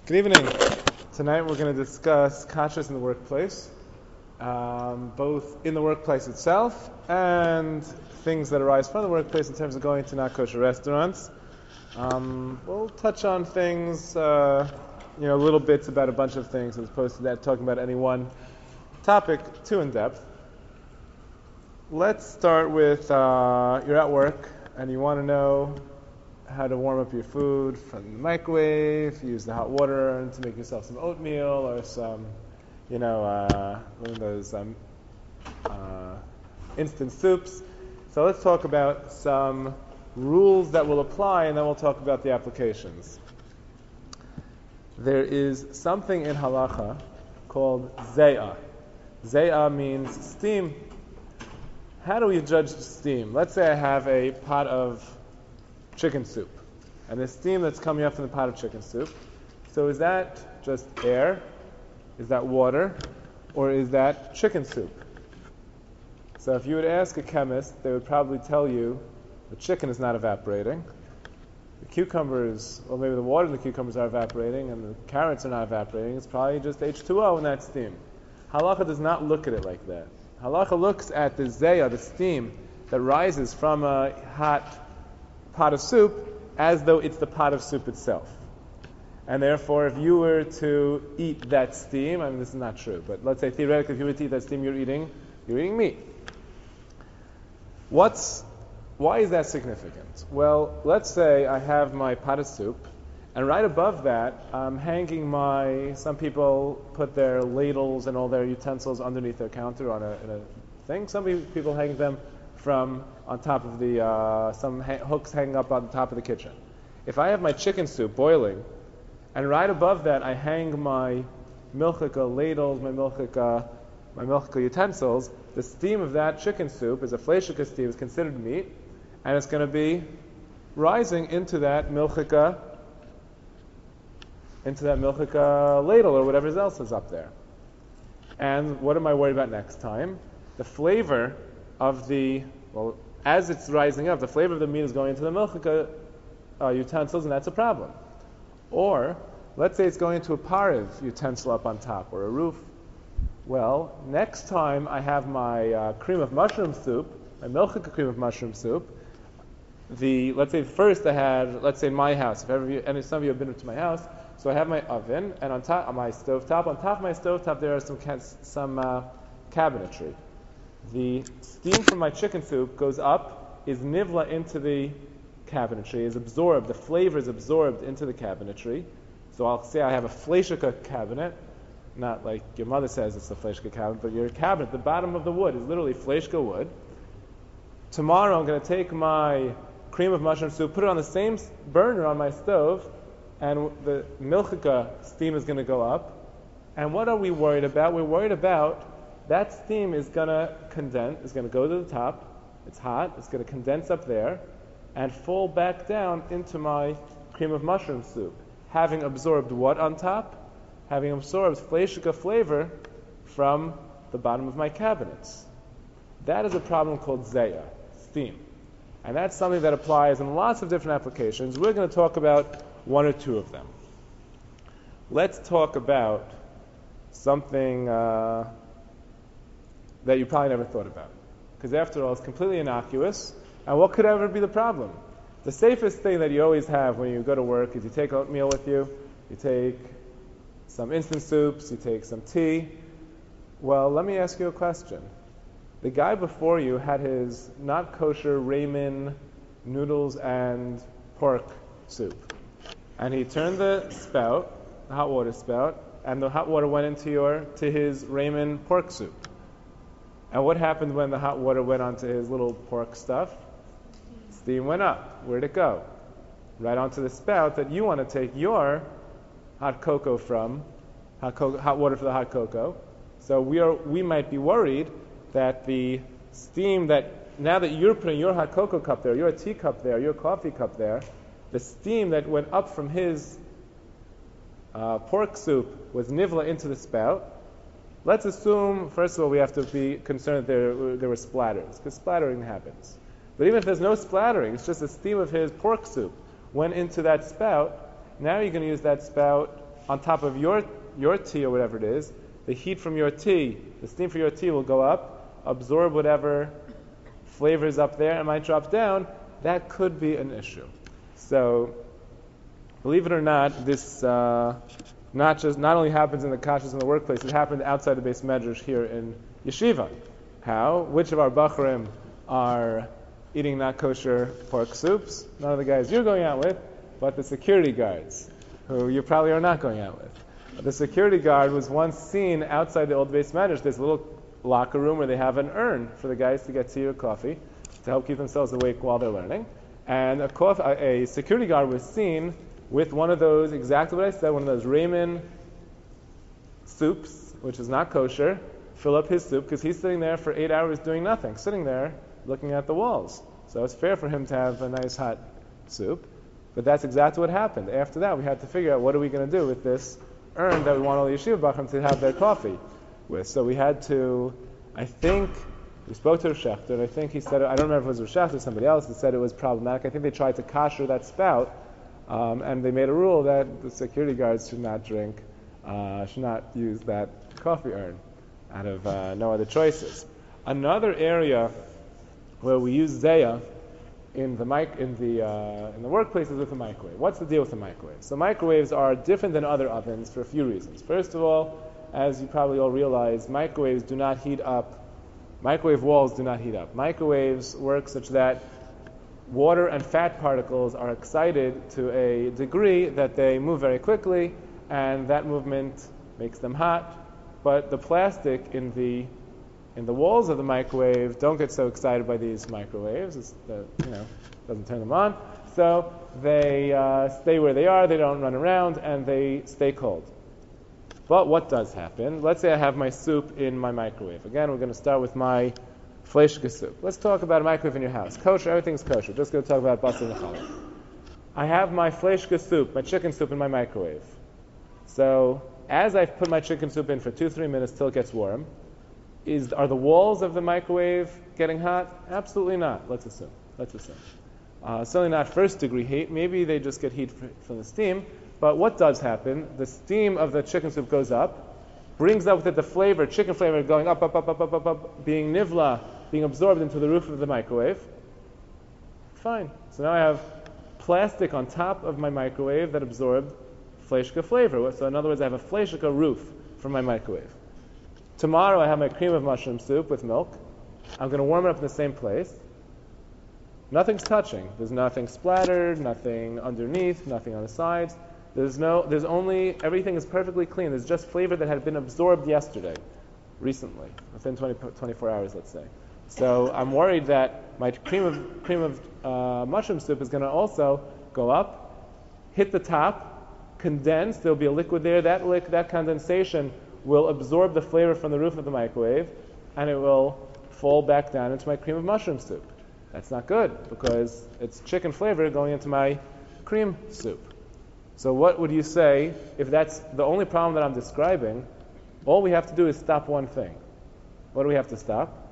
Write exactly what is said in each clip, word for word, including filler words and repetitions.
Good evening. Tonight we're going to discuss kashrus in the workplace, um, both in the workplace itself and things that arise from the workplace in terms of going to not kosher restaurants. Um, we'll touch on things, uh, you know, little bits about a bunch of things as opposed to that talking about any one topic too in depth. Let's start with uh, you're at work and you want to know how to warm up your food from the microwave, use the hot water to make yourself some oatmeal or some, you know, uh, one of those um, uh, instant soups. So let's talk about some rules that will apply, and then we'll talk about the applications. There is something in halacha called ze'ah. Ze'ah means steam. How do we judge steam? Let's say I have a pot of chicken soup, and the steam that's coming up from the pot of chicken soup. So is that just air? Is that water? Or is that chicken soup? So if you would ask a chemist, they would probably tell you the chicken is not evaporating. The cucumbers, or maybe the water in the cucumbers are evaporating, and the carrots are not evaporating. It's probably just H two O in that steam. Halacha does not look at it like that. Halacha looks at the ze'ah, the steam that rises from a hot pot of soup as though it's the pot of soup itself. And therefore, if you were to eat that steam, I mean, this is not true, but let's say theoretically, if you were to eat that steam, you're eating, you're eating meat. What's, why is that significant? Well, let's say I have my pot of soup, and right above that, I'm hanging my, some people put their ladles and all their utensils underneath their counter on a, in a thing. Some people hang them from on top of the, uh, some ha- hooks hanging up on the top of the kitchen. If I have my chicken soup boiling, and right above that I hang my milchika ladles, my milchika, my milchika utensils, the steam of that chicken soup is a fleishika steam, is considered meat, and it's going to be rising into that milchika, into that milchika ladle or whatever else is up there. And what am I worried about next time? The flavor of the, well, as it's rising up, the flavor of the meat is going into the milchika uh, utensils, and that's a problem. Or, let's say it's going into a pariv utensil up on top, or a roof. Well, next time I have my uh, cream of mushroom soup, my milchika cream of mushroom soup, the, let's say first I had, let's say in my house, if ever you, and some of you have been to my house, so I have my oven, and on top, on my stovetop, on top of my stovetop there are some, some uh, cabinetry. The steam from my chicken soup goes up, is nivla into the cabinetry, is absorbed, the flavor is absorbed into the cabinetry. So I'll say I have a fleishika cabinet, not like your mother says it's a fleishika cabinet, but your cabinet, the bottom of the wood is literally fleishika wood. Tomorrow I'm going to take my cream of mushroom soup, put it on the same burner on my stove, and the milchika steam is going to go up. And what are we worried about? We're worried about that steam is going to condense, is going to go to the top, it's hot, it's going to condense up there, and fall back down into my cream of mushroom soup, having absorbed what on top? Having absorbed fleishika flavor from the bottom of my cabinets. That is a problem called ze'ah, steam. And that's something that applies in lots of different applications. We're going to talk about one or two of them. Let's talk about something uh, that you probably never thought about. Because after all, it's completely innocuous, and what could ever be the problem? The safest thing that you always have when you go to work is you take oatmeal with you, you take some instant soups, you take some tea. Well, let me ask you a question. The guy before you had his not kosher ramen noodles and pork soup. And he turned the spout, the hot water spout, and the hot water went into your to his ramen pork soup. And what happened when the hot water went onto his little pork stuff? Steam went up. Where'd it go? Right onto the spout that you want to take your hot cocoa from, hot, co- hot water for the hot cocoa. So we are we might be worried that the steam that, now that you're putting your hot cocoa cup there, your tea cup there, your coffee cup there, the steam that went up from his uh, pork soup was nivla into the spout. Let's assume, first of all, we have to be concerned that there, there were splatters, because splattering happens. But even if there's no splattering, it's just the steam of his pork soup went into that spout. Now you're going to use that spout on top of your your tea or whatever it is, the heat from your tea, the steam for your tea will go up, absorb whatever flavor is up there, and might drop down. That could be an issue. So, believe it or not, this uh, not just not only happens in the kashas in the workplace, it happened outside the base medrash here in yeshiva. How? Which of our bachurim are eating not kosher pork soups? None of the guys you're going out with, but the security guards, who you probably are not going out with. The security guard was once seen outside the old base medrash, this little locker room where they have an urn for the guys to get tea or coffee to help keep themselves awake while they're learning. And a, cof- a security guard was seen with one of those, exactly what I said, one of those ramen soups, which is not kosher, fill up his soup, because he's sitting there for eight hours doing nothing, sitting there looking at the walls. So it's fair for him to have a nice hot soup. But that's exactly what happened. After that, we had to figure out what are we going to do with this urn that we want all the yeshiva bachrim to have their coffee with. So we had to, I think, we spoke to Rav Shechter, and I think he said, I don't remember if it was Rav Shechter or somebody else that said it was problematic. I think they tried to kasher that spout, um, and they made a rule that the security guards should not drink, uh, should not use that coffee urn out of uh, no other choices. Another area where we use Zeya in the mic in the uh, in the workplace is with the microwave. What's the deal with the microwave? So microwaves are different than other ovens for a few reasons. First of all, as you probably all realize, microwaves do not heat up. Microwave walls do not heat up. Microwaves work such that water and fat particles are excited to a degree that they move very quickly, and that movement makes them hot. But the plastic in the in the walls of the microwave don't get so excited by these microwaves. It's the, you know, doesn't turn them on. So they uh, stay where they are. They don't run around, and they stay cold. But what does happen? Let's say I have my soup in my microwave. Again, we're going to start with my fleishka soup. Let's talk about a microwave in your house. Kosher, everything's kosher. Just going to talk about basar nechallah. I have my fleishka soup, my chicken soup, in my microwave. So as I've put my chicken soup in for two, three minutes till it gets warm, is are the walls of the microwave getting hot? Absolutely not. Let's assume. Let's assume. Uh, certainly not first degree heat. Maybe they just get heat from the steam. But what does happen? The steam of the chicken soup goes up, brings up with it the flavor, chicken flavor, going up, up, up, up, up, up, up, being nivla, being absorbed into the roof of the microwave. Fine. So now I have plastic on top of my microwave that absorbed fleishka flavor. So in other words, I have a fleishka roof for my microwave. Tomorrow I have my cream of mushroom soup with milk. I'm going to warm it up in the same place. Nothing's touching. There's nothing splattered, nothing underneath, nothing on the sides. There's no, there's only, everything is perfectly clean. There's just flavor that had been absorbed yesterday, recently, within twenty, twenty-four hours, let's say. So I'm worried that my cream of cream of uh, mushroom soup is going to also go up, hit the top, condense. There'll be a liquid there. That lick, that condensation will absorb the flavor from the roof of the microwave, and it will fall back down into my cream of mushroom soup. That's not good, because it's chicken flavor going into my cream soup. So what would you say if that's the only problem that I'm describing? All we have to do is stop one thing. What do we have to stop?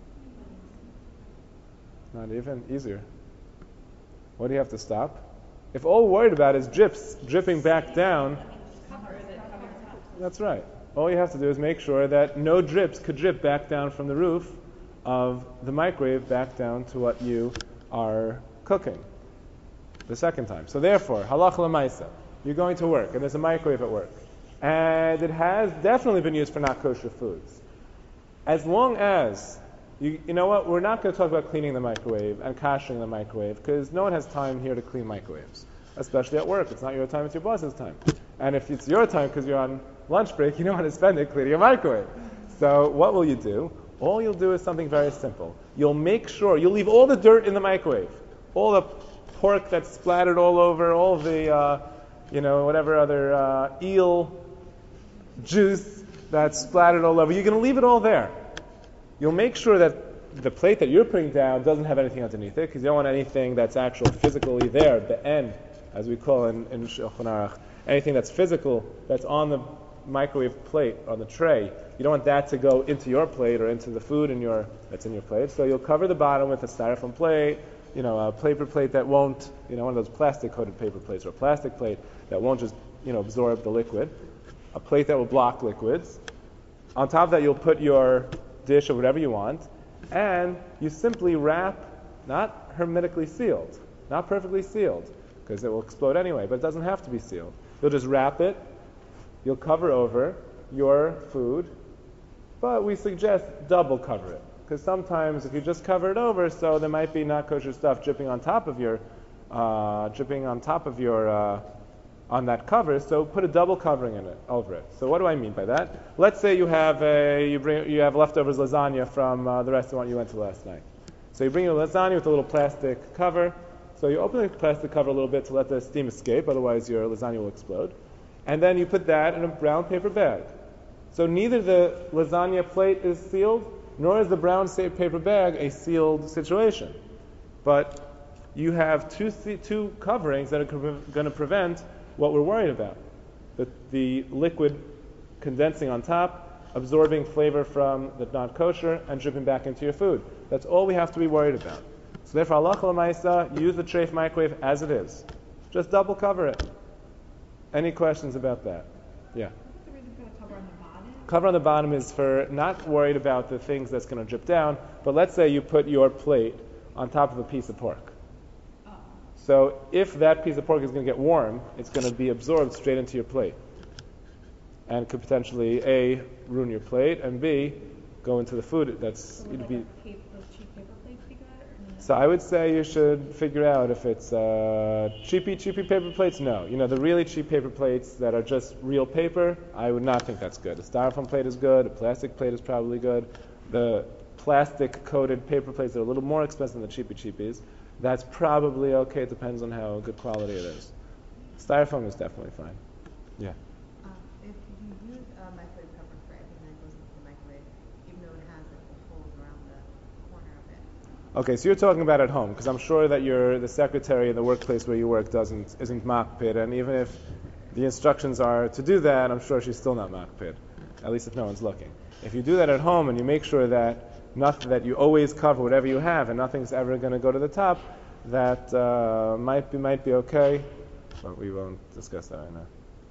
Not even easier. What do you have to stop? If all we're worried about is drips dripping back down, that's right. All you have to do is make sure that no drips could drip back down from the roof of the microwave back down to what you are cooking the second time. So therefore, halacha l'maisa, you're going to work, and there's a microwave at work, and it has definitely been used for not kosher foods. As long as, you, you know what, we're not going to talk about cleaning the microwave and kashering the microwave, because no one has time here to clean microwaves, especially at work. It's not your time, it's your boss's time. And if it's your time because you're on lunch break, you don't want to spend it cleaning a microwave. So what will you do? All you'll do is something very simple. You'll make sure, you'll leave all the dirt in the microwave, all the pork that's splattered all over, all the, uh, you know, whatever other uh, eel juice that's splattered all over. You're going to leave it all there. You'll make sure that the plate that you're putting down doesn't have anything underneath it, because you don't want anything that's actually physically there, the end, as we call in, in Shulchan Aruch, anything that's physical, that's on the microwave plate, on the tray. You don't want that to go into your plate or into the food in your that's in your plate. So you'll cover the bottom with a styrofoam plate you know, a paper plate that won't, you know, one of those plastic-coated paper plates, or a plastic plate that won't just, you know, absorb the liquid. A plate that will block liquids. On top of that, you'll put your dish or whatever you want, and you simply wrap, not hermetically sealed, not perfectly sealed, because it will explode anyway, but it doesn't have to be sealed. You'll just wrap it, you'll cover over your food, but we suggest double cover it, because sometimes if you just cover it over, so there might be not kosher stuff dripping on top of your, uh, dripping on top of your, uh, on that cover, so put a double covering in it, over it. So what do I mean by that? Let's say you have a, you bring, you have leftovers lasagna from uh, the restaurant you went to last night. So you bring your lasagna with a little plastic cover. So you open the plastic cover a little bit to let the steam escape, otherwise your lasagna will explode. And then you put that in a brown paper bag. So neither the lasagna plate is sealed, nor is the brown paper bag a sealed situation. But you have two two coverings that are going to prevent what we're worried about. The, the liquid condensing on top, absorbing flavor from the non-kosher, and dripping back into your food. That's all we have to be worried about. So therefore, halacha l'maisa, use the treif microwave as it is. Just double cover it. Any questions about that? Yeah. What's the reason for the cover on the bottom? Cover on the bottom is for not worried about the things that's going to drip down, but let's say you put your plate on top of a piece of pork. So if that piece of pork is going to get warm, it's going to be absorbed straight into your plate. And could potentially, A, ruin your plate, and B, go into the food. That's So would it'd be. like paper, those cheap paper plates be good? Or no? So I would say you should figure out if it's uh, cheapy, cheapy paper plates. No. You know, the really cheap paper plates that are just real paper, I would not think that's good. A styrofoam plate is good. A plastic plate is probably good. The plastic-coated paper plates are a little more expensive than the cheapy cheapies. That's probably okay. It depends on how good quality it is. Styrofoam is definitely fine. Yeah. Um, if you use a microwave cover for everything that goes into the microwave, even though it has like the holes around the corner of it. Okay, so you're talking about at home, because I'm sure that you're the secretary in the workplace where you work doesn't isn't makpid, and even if the instructions are to do that, I'm sure she's still not makpid, at least if no one's looking. If you do that at home and you make sure that Not that you always cover whatever you have, and nothing's ever going to go to the top, that uh, might be might be okay, but we won't discuss that right now.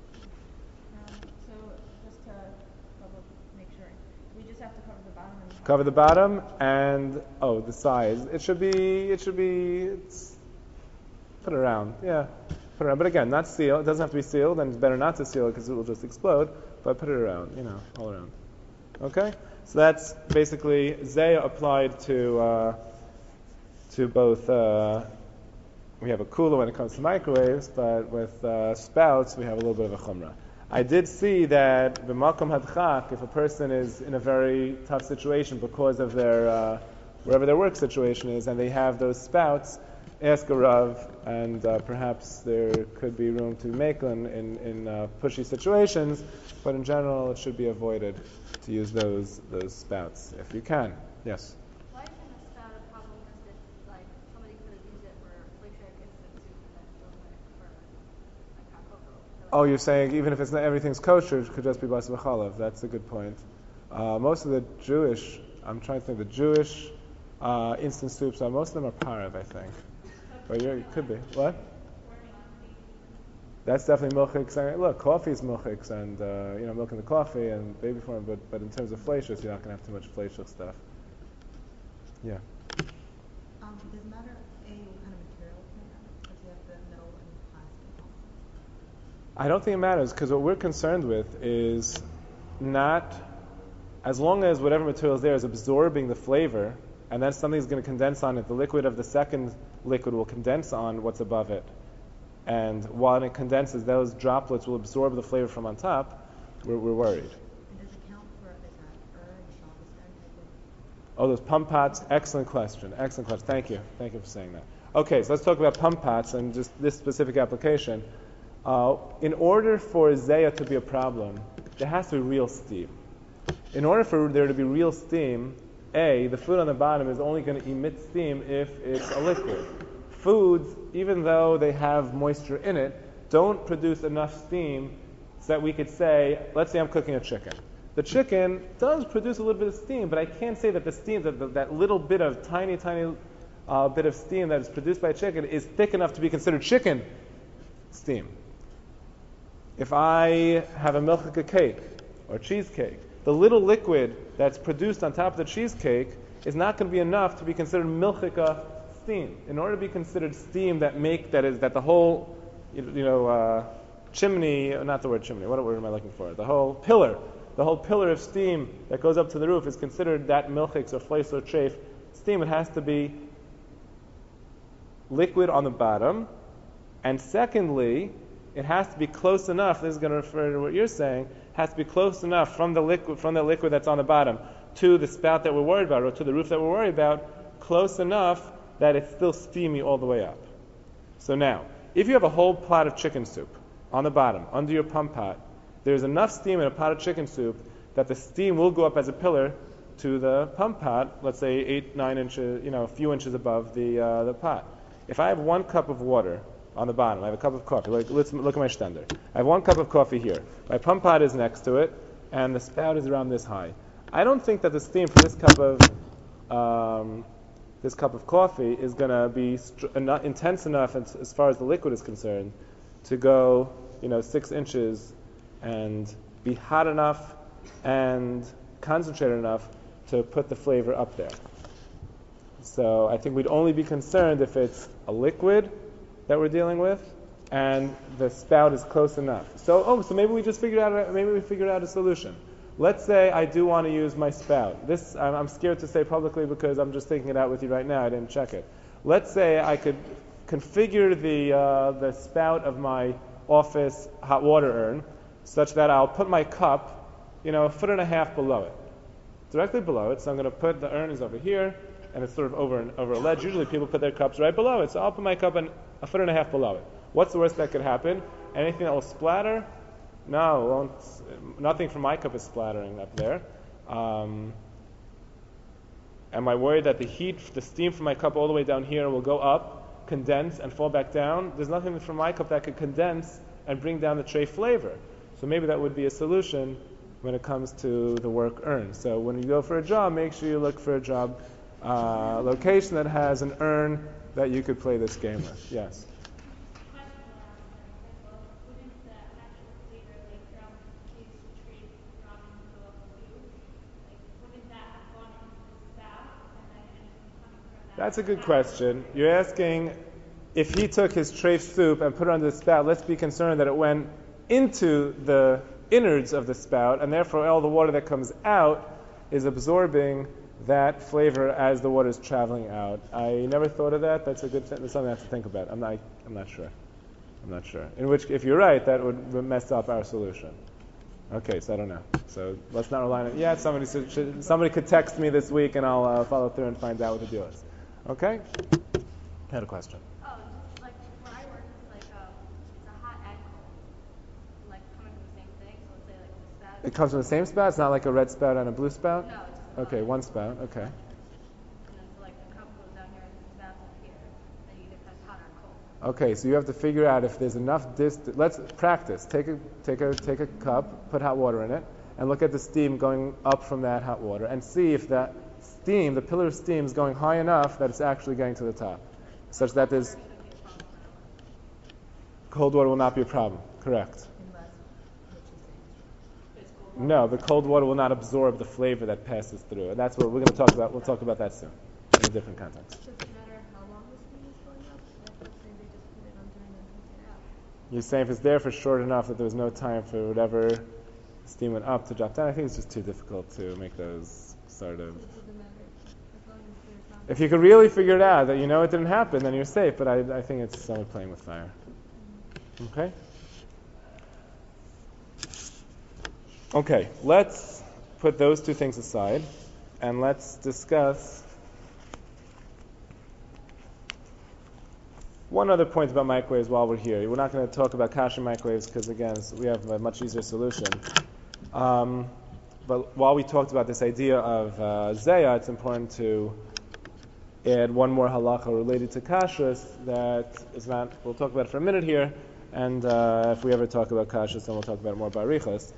Um, so just to double make sure, we just have to cover the bottom and Cover the bottom and oh, the size. It should be it should be it's, put it around, yeah, put it around. But again, not sealed. It doesn't have to be sealed, and it's better not to seal it because it will just explode. But put it around, you know, all around. Okay. So that's basically Zaya applied to uh, to both. Uh, we have a cooler when it comes to microwaves, but with uh, spouts we have a little bit of a chumrah. I did see that b'makom hadchak, if a person is in a very tough situation because of their uh, wherever their work situation is, and they have those spouts, ask a rav, and uh, perhaps there could be room to make them in in uh, pushy situations. But in general, it should be avoided to use those those spouts if you can. Yes. Why isn't a spout a problem? Is it like somebody could have used it for flake instant soup and then thrown it for like hot cocoa? Oh, you're saying even if it's not everything's kosher, it could just be bas v'chalav. That's a good point. Uh, most of the Jewish, I'm trying to think, the Jewish uh, instant soups, uh, most of them are parav, I think. But you're, it could be. What? That's definitely milchiks. Look, coffee is milchiks, and uh, you know, milking the coffee and baby formula. But but in terms of fleishes, you're not going to have too much fleishich stuff. Yeah. Um, does it matter a what kind of material it's made out of? Does you have the metal and plastic also? I don't think it matters because what we're concerned with is not as long as whatever material is there is absorbing the flavor, and then something's going to condense on it. The liquid of the second liquid will condense on what's above it. And while it condenses, those droplets will absorb the flavor from on top. We're, we're worried. And does it count for like a ur and shabbos type of? Oh, those pump pots. Excellent question. Excellent question. Thank you. Thank you for saying that. Okay, so let's talk about pump pots and just this specific application. Uh, in order for Zaya to be a problem, there has to be real steam. In order for there to be real steam, A, the food on the bottom is only going to emit steam if it's a liquid. Foods, even though they have moisture in it, don't produce enough steam so that we could say, let's say I'm cooking a chicken. The chicken does produce a little bit of steam, but I can't say that the steam, that, that little bit of tiny, tiny a bit of steam that is produced by chicken is thick enough to be considered chicken steam. If I have a milchika cake or cheesecake, the little liquid that's produced on top of the cheesecake is not going to be enough to be considered milchika steam. In order to be considered steam that make that is that the whole you know uh, chimney, not the word chimney, what word am I looking for? The whole pillar, the whole pillar of steam that goes up to the roof is considered that milchik or fleis or treif steam. It has to be liquid on the bottom, and secondly, it has to be close enough. This is going to refer to what you're saying. It has to be close enough from the liquid from the liquid that's on the bottom to the spout that we're worried about, or to the roof that we're worried about, close enough that it's still steamy all the way up. So now, if you have a whole pot of chicken soup on the bottom, under your pump pot, there's enough steam in a pot of chicken soup that the steam will go up as a pillar to the pump pot, let's say eight, nine inches, you know, a few inches above the uh, the pot. If I have one cup of water on the bottom, I have a cup of coffee. Like, let's look at my stender. I have one cup of coffee here. My pump pot is next to it, and the spout is around this high. I don't think that the steam from this cup of um, this cup of coffee is going to be str- enough, intense enough as, as far as the liquid is concerned to go, you know, six inches and be hot enough and concentrated enough to put the flavor up there. So I think we'd only be concerned if it's a liquid that we're dealing with and the spout is close enough. So oh, so maybe we just figured out a, maybe we figured out a solution. Let's say I do want to use my spout. This I'm, I'm scared to say publicly because I'm just thinking it out with you right now. I didn't check it. Let's say I could configure the uh, the spout of my office hot water urn such that I'll put my cup, you know, a foot and a half below it, directly below it. So I'm going to put the urn is over here, and it's sort of over an, over a ledge. Usually people put their cups right below it. So I'll put my cup an, a foot and a half below it. What's the worst that could happen? Anything that will splatter? No, it won't, nothing from my cup is splattering up there. Um, am I worried that the heat, the steam from my cup all the way down here will go up, condense, and fall back down? There's nothing from my cup that could condense and bring down the tray flavor. So maybe that would be a solution when it comes to the work urn. So when you go for a job, make sure you look for a job uh, location that has an urn that you could play this game with. Yes? That's a good question. You're asking if he took his treif soup and put it under the spout, let's be concerned that it went into the innards of the spout, and therefore all the water that comes out is absorbing that flavor as the water is traveling out. I never thought of that. That's a good thing. That's something I have to think about. I'm not. I'm not sure. I'm not sure. In which, if you're right, that would mess up our solution. Okay, so I don't know. So let's not rely on it. Yeah, somebody should, somebody could text me this week, and I'll uh, follow through and find out what the deal is. Okay? I had a question. Oh, just like where I work, it's like um, it's a hot and cold, like coming from the same thing. So let's say like the spout. It comes from the same spout? It's not like a red spout and a blue spout? No, it's just Okay, one spout. Okay. And then so like the cup goes down here and the spout's up here. Then you either cut hot or cold. Okay, so you have to figure out if there's enough distance. Let's practice. Take a take a take a cup, put hot water in it, and look at the steam going up from that hot water, and see if that steam, the pillar of steam, is going high enough that it's actually getting to the top, such that there's cold water will not be a problem. Correct. No, the cold water will not absorb the flavor that passes through. And that's what we're going to talk about. We'll talk about that soon in a different context. Does it matter how long the steam is going up? Like, let's say they just put it under and then take it out. You're saying if it's there for short enough that there was no time for whatever steam went up to drop down, I think it's just too difficult to make those sort of... It doesn't matter as long as there's not. If you could really figure it out that you know it didn't happen, then you're safe. But I, I think it's someone playing with fire. Okay? Okay, let's put those two things aside and let's discuss one other point about microwaves while we're here. We're not going to talk about kasher microwaves because, again, we have a much easier solution. Um, but while we talked about this idea of uh, zeya, it's important to add one more halacha related to kashrus that is not, we'll talk about it for a minute here, and uh, if we ever talk about kashrus, then we'll talk about it more by arichos.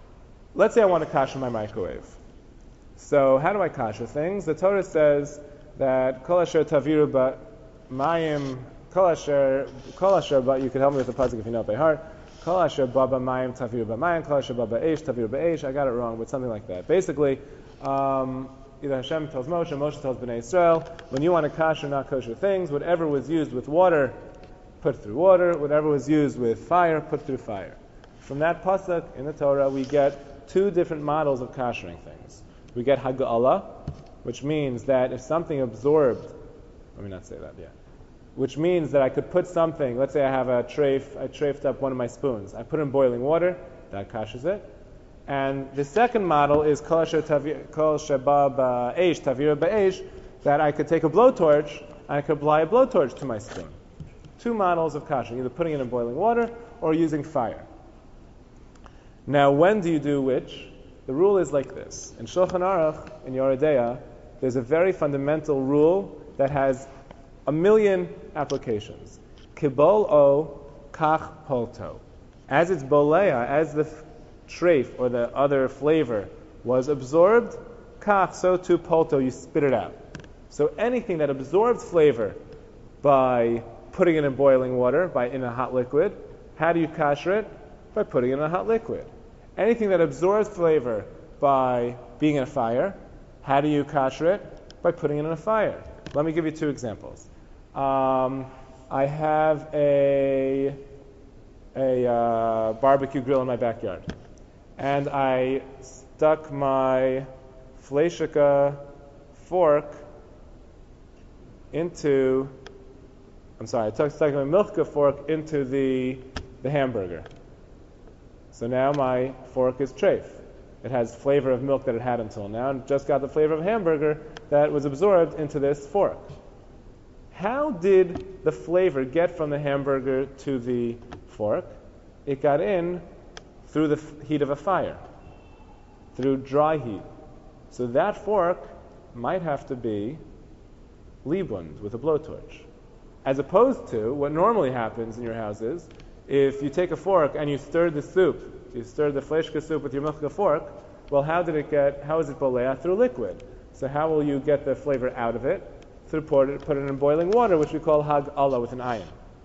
Let's say I want to kasher my microwave. So how do I kasher things? The Torah says that kol asher taviru ba mayim kol asher kol asher ba. You can help me with the pasuk if you know it by heart. Kol asher ba ba mayim taviru ba mayim kol asher ba ba eish taviru ba eish. I got it wrong, but something like that. Basically, um, either Hashem tells Moshe, Moshe tells Bnei Israel, when you want to kosher not kosher things, whatever was used with water, put through water. Whatever was used with fire, put through fire. From that pasuk in the Torah, we get two different models of koshering things. We get haga'ala, which means that if something absorbed, let me not say that yet, which means that I could put something, let's say I have a trafe, I trafed up one of my spoons, I put in boiling water, that kashers it. And the second model is kol sheba ba'esh tavira ba'esh, that I could take a blowtorch and I could apply a blowtorch to my spoon. Two models of kashering, either putting it in boiling water or using fire. Now, when do you do which? The rule is like this. In Shulchan Aruch, in Yoreh De'ah, there's a very fundamental rule that has a million applications. Kibol o kach polto. As it's bolea, as the treif or the other flavor was absorbed, kach, so too polto, you spit it out. So anything that absorbs flavor by putting it in boiling water, by in a hot liquid, how do you kasher it? By putting it in a hot liquid. Anything that absorbs flavor by being in a fire, how do you kasher it? By putting it in a fire. Let me give you two examples. Um, I have a a uh, barbecue grill in my backyard, and I stuck my fleishika fork into, I'm sorry, I took, stuck my milchka fork into the the hamburger. So now my fork is treif. It has flavor of milk that it had until now, and just got the flavor of hamburger that was absorbed into this fork. How did the flavor get from the hamburger to the fork? It got in through the f- heat of a fire, through dry heat. So that fork might have to be libund with a blowtorch. As opposed to what normally happens in your houses, if you take a fork and you stir the soup, you stir the fleshka soup with your milchka fork, well, how did it get, how is it bolea? Through liquid. So how will you get the flavor out of it? Through put it, put it in boiling water, which we call hag Allah with an ayin.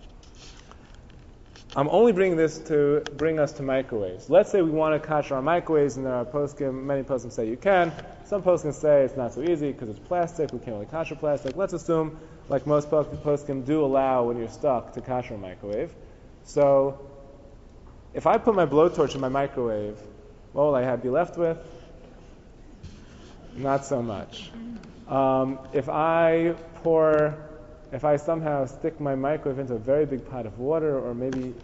I'm only bringing this to bring us to microwaves. Let's say we want to kasher our microwaves, and there are poskim, many poskim say you can. Some poskim say it's not so easy because it's plastic, we can't really kasher plastic. Let's assume, like most poskim do allow when you're stuck to kasher a microwave. So, if I put my blowtorch in my microwave, what will I have, be left with? Not so much. Um, if I pour, if I somehow stick my microwave into a very big pot of water, or maybe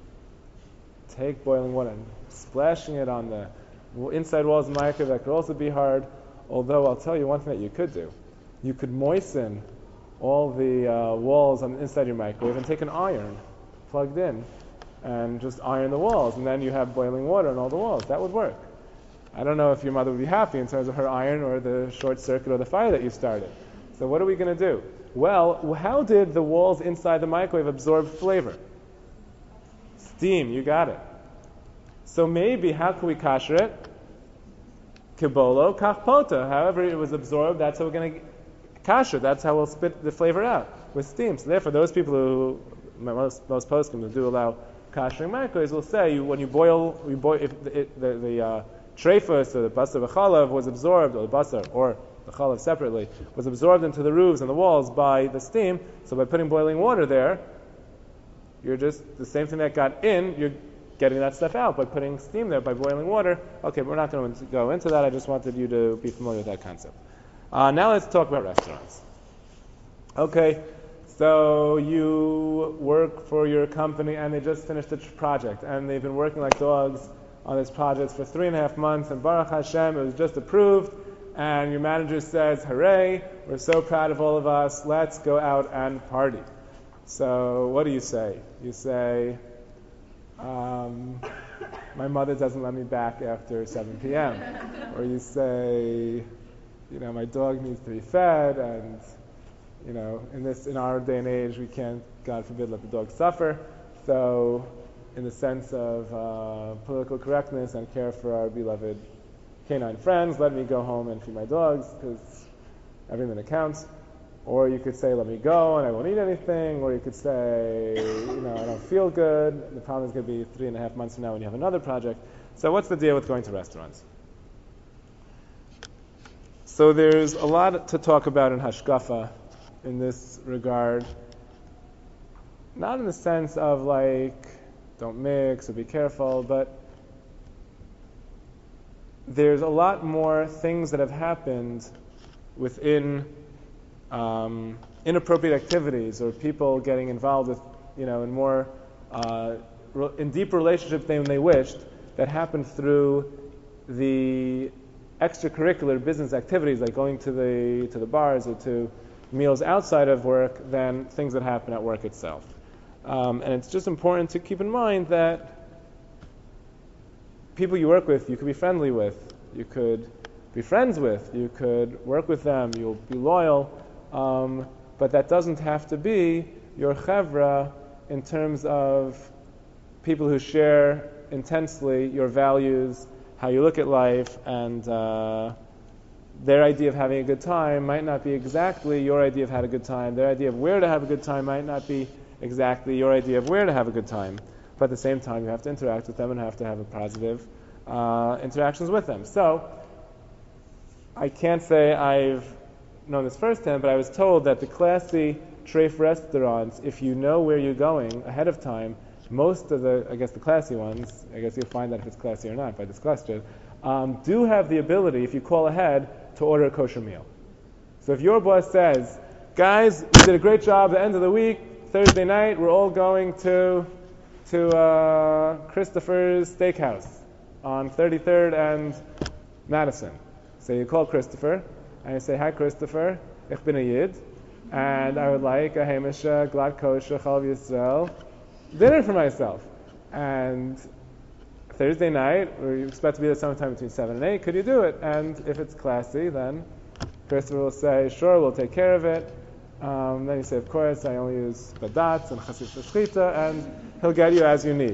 take boiling water and splashing it on the inside walls of the microwave, that could also be hard. Although I'll tell you one thing that you could do. You could moisten all the uh, walls on the inside of your microwave and take an iron plugged in and just iron the walls, and then you have boiling water on all the walls. That would work. I don't know if your mother would be happy in terms of her iron or the short circuit or the fire that you started. So what are we going to do? Well, how did the walls inside the microwave absorb flavor? Steam, you got it. So maybe, how can we kasher it? Kibolo, kachpota. However it was absorbed, that's how we're going to kasher. That's how we'll spit the flavor out, with steam. So therefore, those people who, most, most poskim who do allow kashering microwaves will say, you, when you boil, you boil if the, it, the, the uh, treifus or the basar v'chalav was absorbed, or the basar, or the chalav separately, was absorbed into the roofs and the walls by the steam, so by putting boiling water there, you're just, the same thing that got in, you're getting that stuff out by putting steam there, by boiling water. Okay, but we're not going to go into that. I just wanted you to be familiar with that concept. Uh, now let's talk about restaurants. Okay, so you work for your company and they just finished a tr- project, and they've been working like dogs on this project for three and a half months, and Baruch Hashem, it was just approved, and your manager says, hooray, we're so proud of all of us, let's go out and party. So what do you say? You say, um, my mother doesn't let me back after seven p.m. Or you say, you know, my dog needs to be fed, and, you know, in this, in our day and age, we can't, God forbid, let the dog suffer. So, in the sense of uh, political correctness and care for our beloved canine friends, let me go home and feed my dogs, because every minute counts. Or you could say, let me go and I won't eat anything. Or you could say, you know, I don't feel good. The problem is going to be three and a half months from now when you have another project. So what's the deal with going to restaurants? So there's a lot to talk about in Hashkafa in this regard. Not in the sense of like, don't mix or be careful, but there's a lot more things that have happened within um, inappropriate activities or people getting involved with, you know, in more, uh, in deeper relationships than they wished that happened through the extracurricular business activities like going to the to the bars or to meals outside of work than things that happen at work itself. Um, and it's just important to keep in mind that people you work with, you could be friendly with, you could be friends with, you could work with them, you'll be loyal, um, but that doesn't have to be your chevra in terms of people who share intensely your values, how you look at life, and uh, their idea of having a good time might not be exactly your idea of how to have a good time. Their idea of where to have a good time might not be exactly your idea of where to have a good time. But at the same time, you have to interact with them and have to have a positive uh, interactions with them. So, I can't say I've known this firsthand, but I was told that the classy treif restaurants, if you know where you're going ahead of time, most of the, I guess the classy ones, I guess you'll find that if it's classy or not by this question, um, do have the ability, if you call ahead, to order a kosher meal. So if your boss says, guys, we did a great job at the end of the week, Thursday night, we're all going to to uh, Christopher's Steakhouse on thirty-third and Madison. So you call Christopher, and you say, hi Christopher, ich bin a Yid, and I would like a Hamisha, Glad Kosher, Chalav Yisrael, dinner for myself. And Thursday night, we expect to be there sometime between seven and eight, could you do it? And if it's classy, then Christopher will say, sure, we'll take care of it. Um, then you say, of course, I only use badatz and chasit shchita, and he'll get you as you need.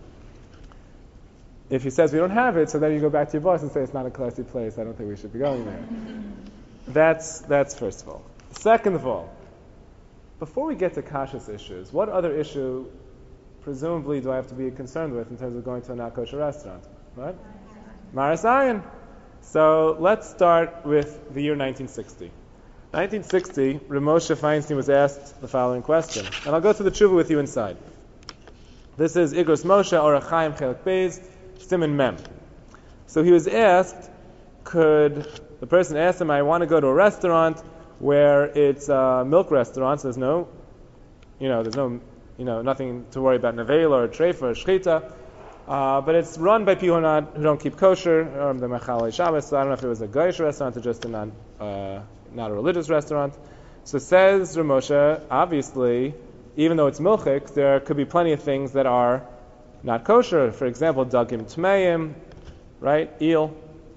If he says we don't have it, so then you go back to your boss and say it's not a classy place, I don't think we should be going there. That's that's first of all. Second of all, before we get to kashrus issues, what other issue, presumably, do I have to be concerned with in terms of going to a not kosher restaurant? What? Maris Ayin. So let's start with the year nineteen sixty. nineteen sixty, Rav Moshe Feinstein was asked the following question, and I'll go through the tshuva with you inside. This is Igros Moshe Orach Chaim Chelik Beis Siman Mem. So he was asked, could the person asked him, I want to go to a restaurant where it's a milk restaurant, so there's no, you know, there's no, you know, nothing to worry about nevel or treif or shchita, uh, but it's run by people who, not, who don't keep kosher, or the Mechalei Shabbos. So I don't know if it was a Goyish restaurant or just a non. Uh, not a religious restaurant. So says Rav Moshe, obviously, even though it's milchik, there could be plenty of things that are not kosher. For example, dagim tmeim, right? Eel,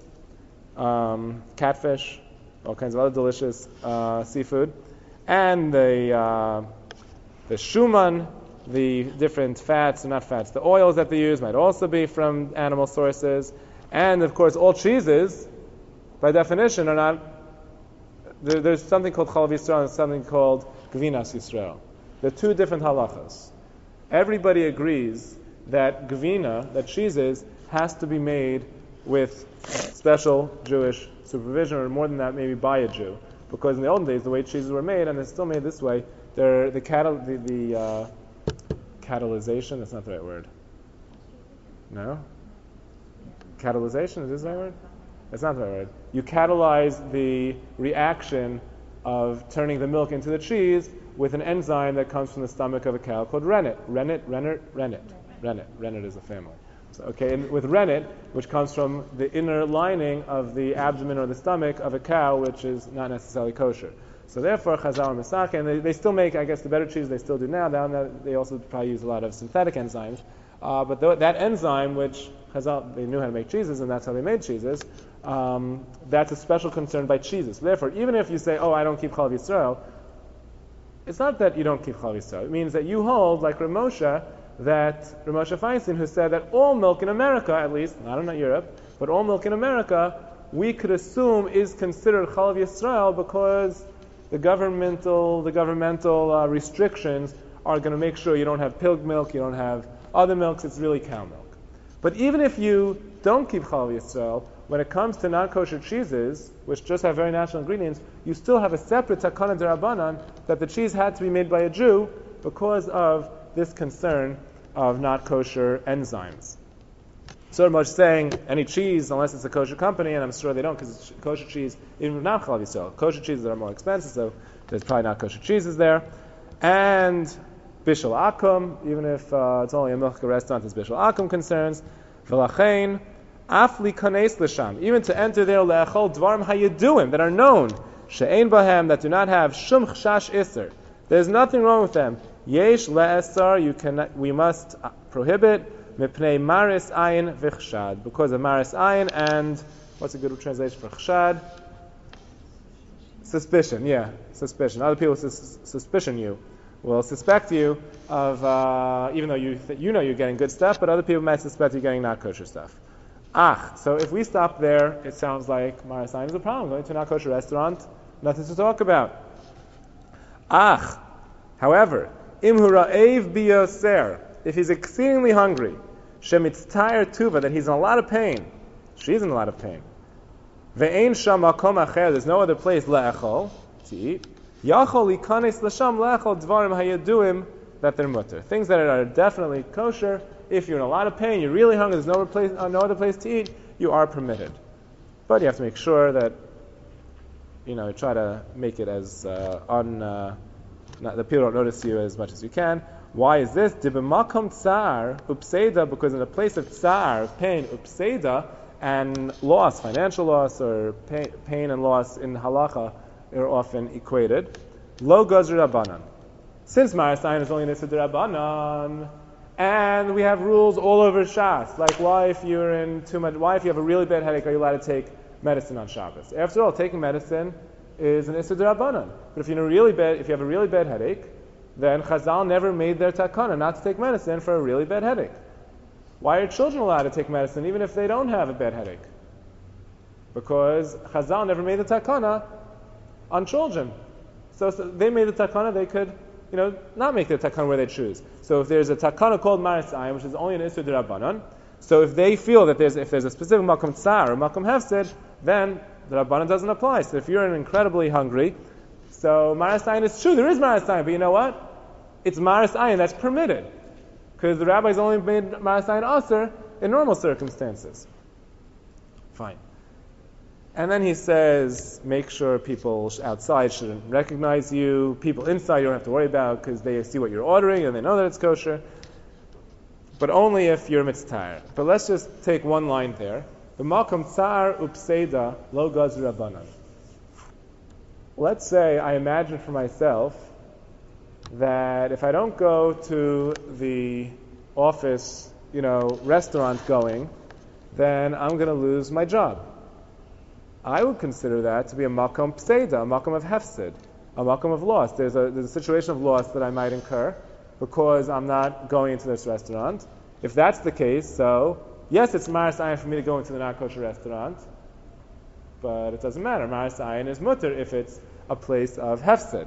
um, catfish, all kinds of other delicious uh, seafood, and the uh, the shuman, the different fats, or not fats, the oils that they use might also be from animal sources, and of course, all cheeses, by definition, are not. There, there's something called Chalav Yisrael and something called Gvinas Yisrael. They're two different halachas. Everybody agrees that Gvina, that cheeses, has to be made with special Jewish supervision, or more than that, maybe by a Jew. Because in the olden days, the way cheeses were made, and they're still made this way, they're the catal- the, the uh, catalyzation, that's not the right word. No? Catalyzation, is this the right word? That's not the right word. You catalyze the reaction of turning the milk into the cheese with an enzyme that comes from the stomach of a cow called rennet. Rennet, rennet, rennet. Rennet. Rennet is a family. So, okay, and with rennet, which comes from the inner lining of the abdomen or the stomach of a cow, which is not necessarily kosher. So therefore, Chazal and Masaka, and they, they still make, I guess, the better cheese they still do now. Now they also probably use a lot of synthetic enzymes. Uh, but th- that enzyme, which Chazal, they knew how to make cheeses, and that's how they made cheeses, um, that's a special concern by cheeses. So therefore, even if you say, oh, I don't keep Chalav Yisrael, it's not that you don't keep Chalav Yisrael. It means that you hold, like Rav Moshe, that Rav Moshe Feinstein, who said that all milk in America, at least, not in Europe, but all milk in America, we could assume is considered Chalav Yisrael because the governmental the governmental uh, restrictions are going to make sure you don't have pig milk, you don't have other milks. It's really cow milk. But even if you don't keep Chalav Yisrael, when it comes to non-kosher cheeses, which just have very natural ingredients, you still have a separate takana derabanan that the cheese had to be made by a Jew because of this concern of not kosher enzymes. So much saying any cheese, unless it's a kosher company, and I'm sure they don't, because it's kosher cheese, even not Chalav Yisrael, kosher cheeses are more expensive, so there's probably not kosher cheeses there. And Bishul Akum, even if uh, it's only a milchka restaurant, there's Bishul Akum concerns. V'lachein, afli kanes l'sham, even to enter there le'echol dvarim hayeduim that are known, she'ein bahem, that do not have shum chashash iser. There's nothing wrong with them. Yesh le'esar, you can, we must prohibit. Mipnei maris ayin v'chshad, because of maris ayin and what's a good translation for chshad? Suspicion, yeah, suspicion. Other people sus- suspicion you, will suspect you of, uh, even though you th- you know you're getting good stuff, but other people might suspect you're getting not kosher stuff. Ach, so if we stop there, it sounds like maris ayin is a problem. Going to a not kosher restaurant, nothing to talk about. Ach, however, im hu ra'ev biyoser, if he's exceedingly hungry, shemitztayr tuva, that he's in a lot of pain, she's in a lot of pain, ve'ein sham makom acher, there's no other place le'echol, to eat, yachol likanes l'sham le'echol dvarim hayaduim, that they're mutter. Things that are definitely kosher, if you're in a lot of pain, you're really hungry, there's no, place, uh, no other place to eat, you are permitted. But you have to make sure that, you know, try to make it as uh, un, uh, not, that people don't notice you as much as you can. Why is this? Dibimakom tsar upseda, because in a place of tsar, pain, upseda, and loss, financial loss or pain, pain and loss in halacha are often equated. Lo gazr rabbanan. Since maris ayin is only an issur d'rabbanan, and we have rules all over Shas, like why if you're in too much, why if you have a really bad headache are you allowed to take medicine on Shabbos? After all, taking medicine is an issur d'rabbanan. But if you're in a really bad, if you have a really bad headache, then Chazal never made their takana not to take medicine for a really bad headache. Why are children allowed to take medicine even if they don't have a bad headache? Because Chazal never made the takana on children. So, so they made the takana, they could, you know, not make the takana where they choose. So if there's a takana called maris ayin, which is only an issur d'rabbanan, so if they feel that there's if there's a specific makom tsar or makom hefsed, then the rabbanan doesn't apply. So if you're incredibly hungry, so maris ayin is true, there is maris ayin, but you know what? It's maris ayin that's permitted. Because the rabbis only made maris ayin aser in normal circumstances. Fine. And then he says, make sure people outside shouldn't recognize you. People inside you don't have to worry about because they see what you're ordering and they know that it's kosher. But only if you're mitzvah. But let's just take one line there. The makom tsar upseda lo gaz rabbanan. Let's say I imagine for myself that if I don't go to the office, you know, restaurant going, then I'm going to lose my job. I would consider that to be a makom pseida, a makom of hefsid, a makom of loss. There's a, there's a situation of loss that I might incur because I'm not going into this restaurant. If that's the case, so yes, it's maris ayin for me to go into the not kosher restaurant, but it doesn't matter. Maris ayin is mutter if it's a place of hefsid.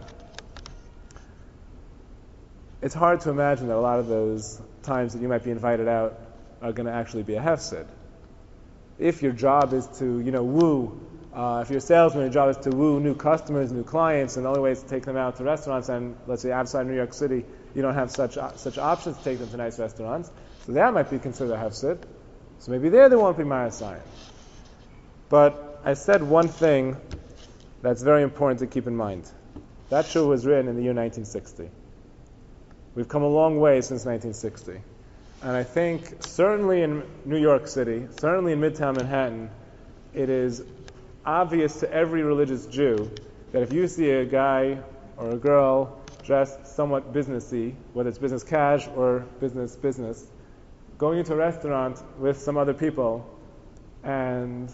It's hard to imagine that a lot of those times that you might be invited out are going to actually be a hefsid. If your job is to, you know, woo, uh, if you're a salesman, your job is to woo new customers, new clients, and the only way is to take them out to restaurants, and let's say outside New York City, you don't have such uh, such options to take them to nice restaurants, so that might be considered a hefsid. So maybe there they won't be maris ayin. But I said one thing that's very important to keep in mind. That shul was written in the year nineteen sixty. We've come a long way since nineteen sixty. And I think certainly in New York City, certainly in Midtown Manhattan, it is obvious to every religious Jew that if you see a guy or a girl dressed somewhat businessy, whether it's business cash or business business, going into a restaurant with some other people, and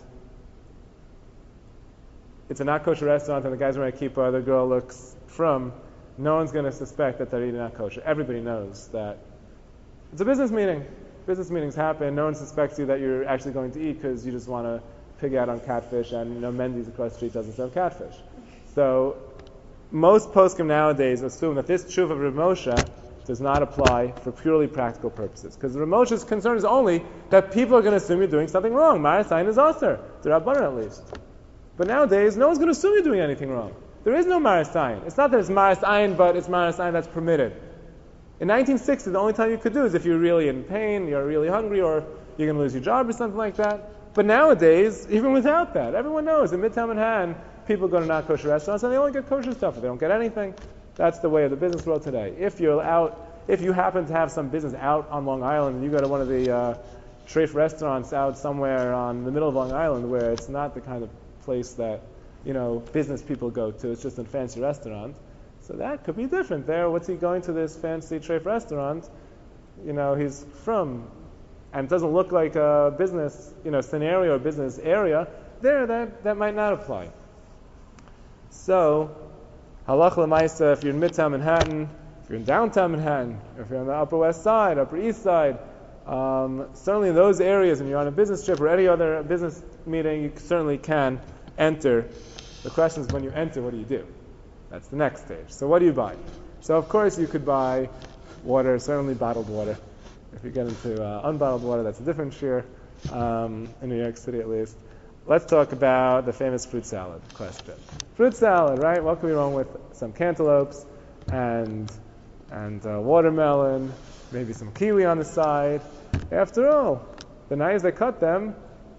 it's a not kosher restaurant and the guy's wearing a kippah, the girl looks from, no one's going to suspect that they're eating not kosher. Everybody knows that it's a business meeting. Business meetings happen. No one suspects you that you're actually going to eat because you just want to pig out on catfish, and you know Mendy's across the street doesn't serve catfish. So most poskim nowadays assume that this tshuva of Rav Moshe does not apply for purely practical purposes. Because Rav Moshe's concern is only that people are going to assume you're doing something wrong. Maras ayin is aser, the Rabbanan at least. But nowadays, no one's going to assume you're doing anything wrong. There is no maras ayin. It's not that it's maras ayin, but it's maras ayin that's permitted. In nineteen sixty, the only time you could do is if you're really in pain, you're really hungry, or you're going to lose your job or something like that. But nowadays, even without that, everyone knows in Midtown Manhattan, people go to not kosher restaurants and they only get kosher stuff. They don't get anything. That's the way of the business world today. If you're out, if you happen to have some business out on Long Island and you go to one of the uh, treif restaurants out somewhere on the middle of Long Island where it's not the kind of place that, you know, business people go to, it's just a fancy restaurant. So that could be different there. What's he going to this fancy treif restaurant? You know, he's from, and it doesn't look like a business, you know, scenario or business area. There, that, that might not apply. So, halach l'maisa, if you're in Midtown Manhattan, if you're in downtown Manhattan, if you're on the Upper West Side, Upper East Side, um, certainly in those areas, when you're on a business trip or any other business meeting, you certainly can enter. The question is, when you enter, what do you do? That's the next stage. So what do you buy? So of course you could buy water, certainly bottled water. If you get into uh, unbottled water, that's a different shear, um, in New York City at least. Let's talk about the famous fruit salad question. Fruit salad, right? What could be wrong with some cantaloupes and and uh, watermelon, maybe some kiwi on the side? After all, the knives that cut them,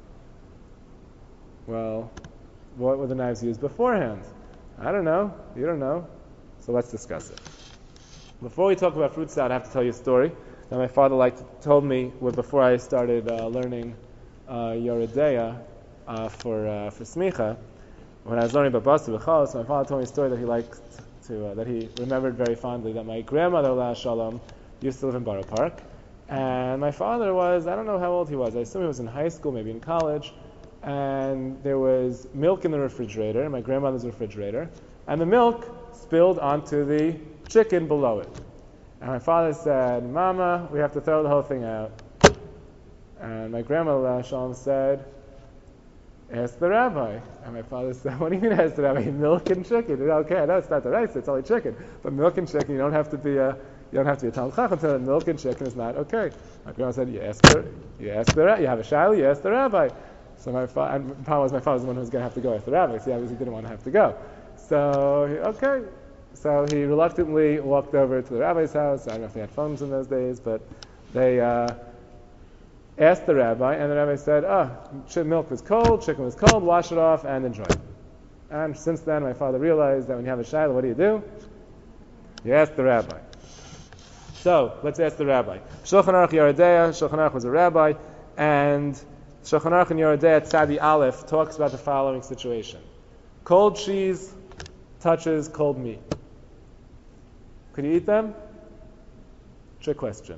well, what were the knives used beforehand? I don't know. You don't know. So let's discuss it. Before we talk about fruit salad, I have to tell you a story that my father liked told me before I started uh, learning uh, Yoredeya uh, for uh, for smicha. When I was learning about Basa B'chalos, my father told me a story that he liked to uh, that he remembered very fondly. That my grandmother, Ola Shalom, used to live in Borough Park, and my father was, I don't know how old he was. I assume he was in high school, maybe in college. And there was milk in the refrigerator, my grandmother's refrigerator, and the milk spilled onto the chicken below it. And my father said, "Mama, we have to throw the whole thing out." And my grandmother, Shalom, said, "Ask the rabbi." And my father said, "What do you mean ask the rabbi? Milk and chicken?" Said, "Okay, I know it's not the rice, it's only chicken. But milk and chicken, you don't have to be a you don't have to be a Talmud Chacham to know that milk and chicken is not okay." My grandma said, "You ask the you ask the you have a shiloh, you ask the rabbi." So my father, and the problem was my father was the one who was going to have to go after the rabbi, so he obviously didn't want to have to go. So, he, okay. So he reluctantly walked over to the rabbi's house. I don't know if they had phones in those days, but they uh, asked the rabbi, and the rabbi said, "Oh, milk was cold, chicken was cold, wash it off and enjoy it." And since then, my father realized that when you have a shiloh, what do you do? You ask the rabbi. So, let's ask the rabbi. Shulchan Aruch Yoredeya, Shulchan Aruch was a rabbi, and Shulchan Aruch in Yoredeya Tzadi Aleph talks about the following situation. Cold cheese touches cold meat. Could you eat them? Trick question.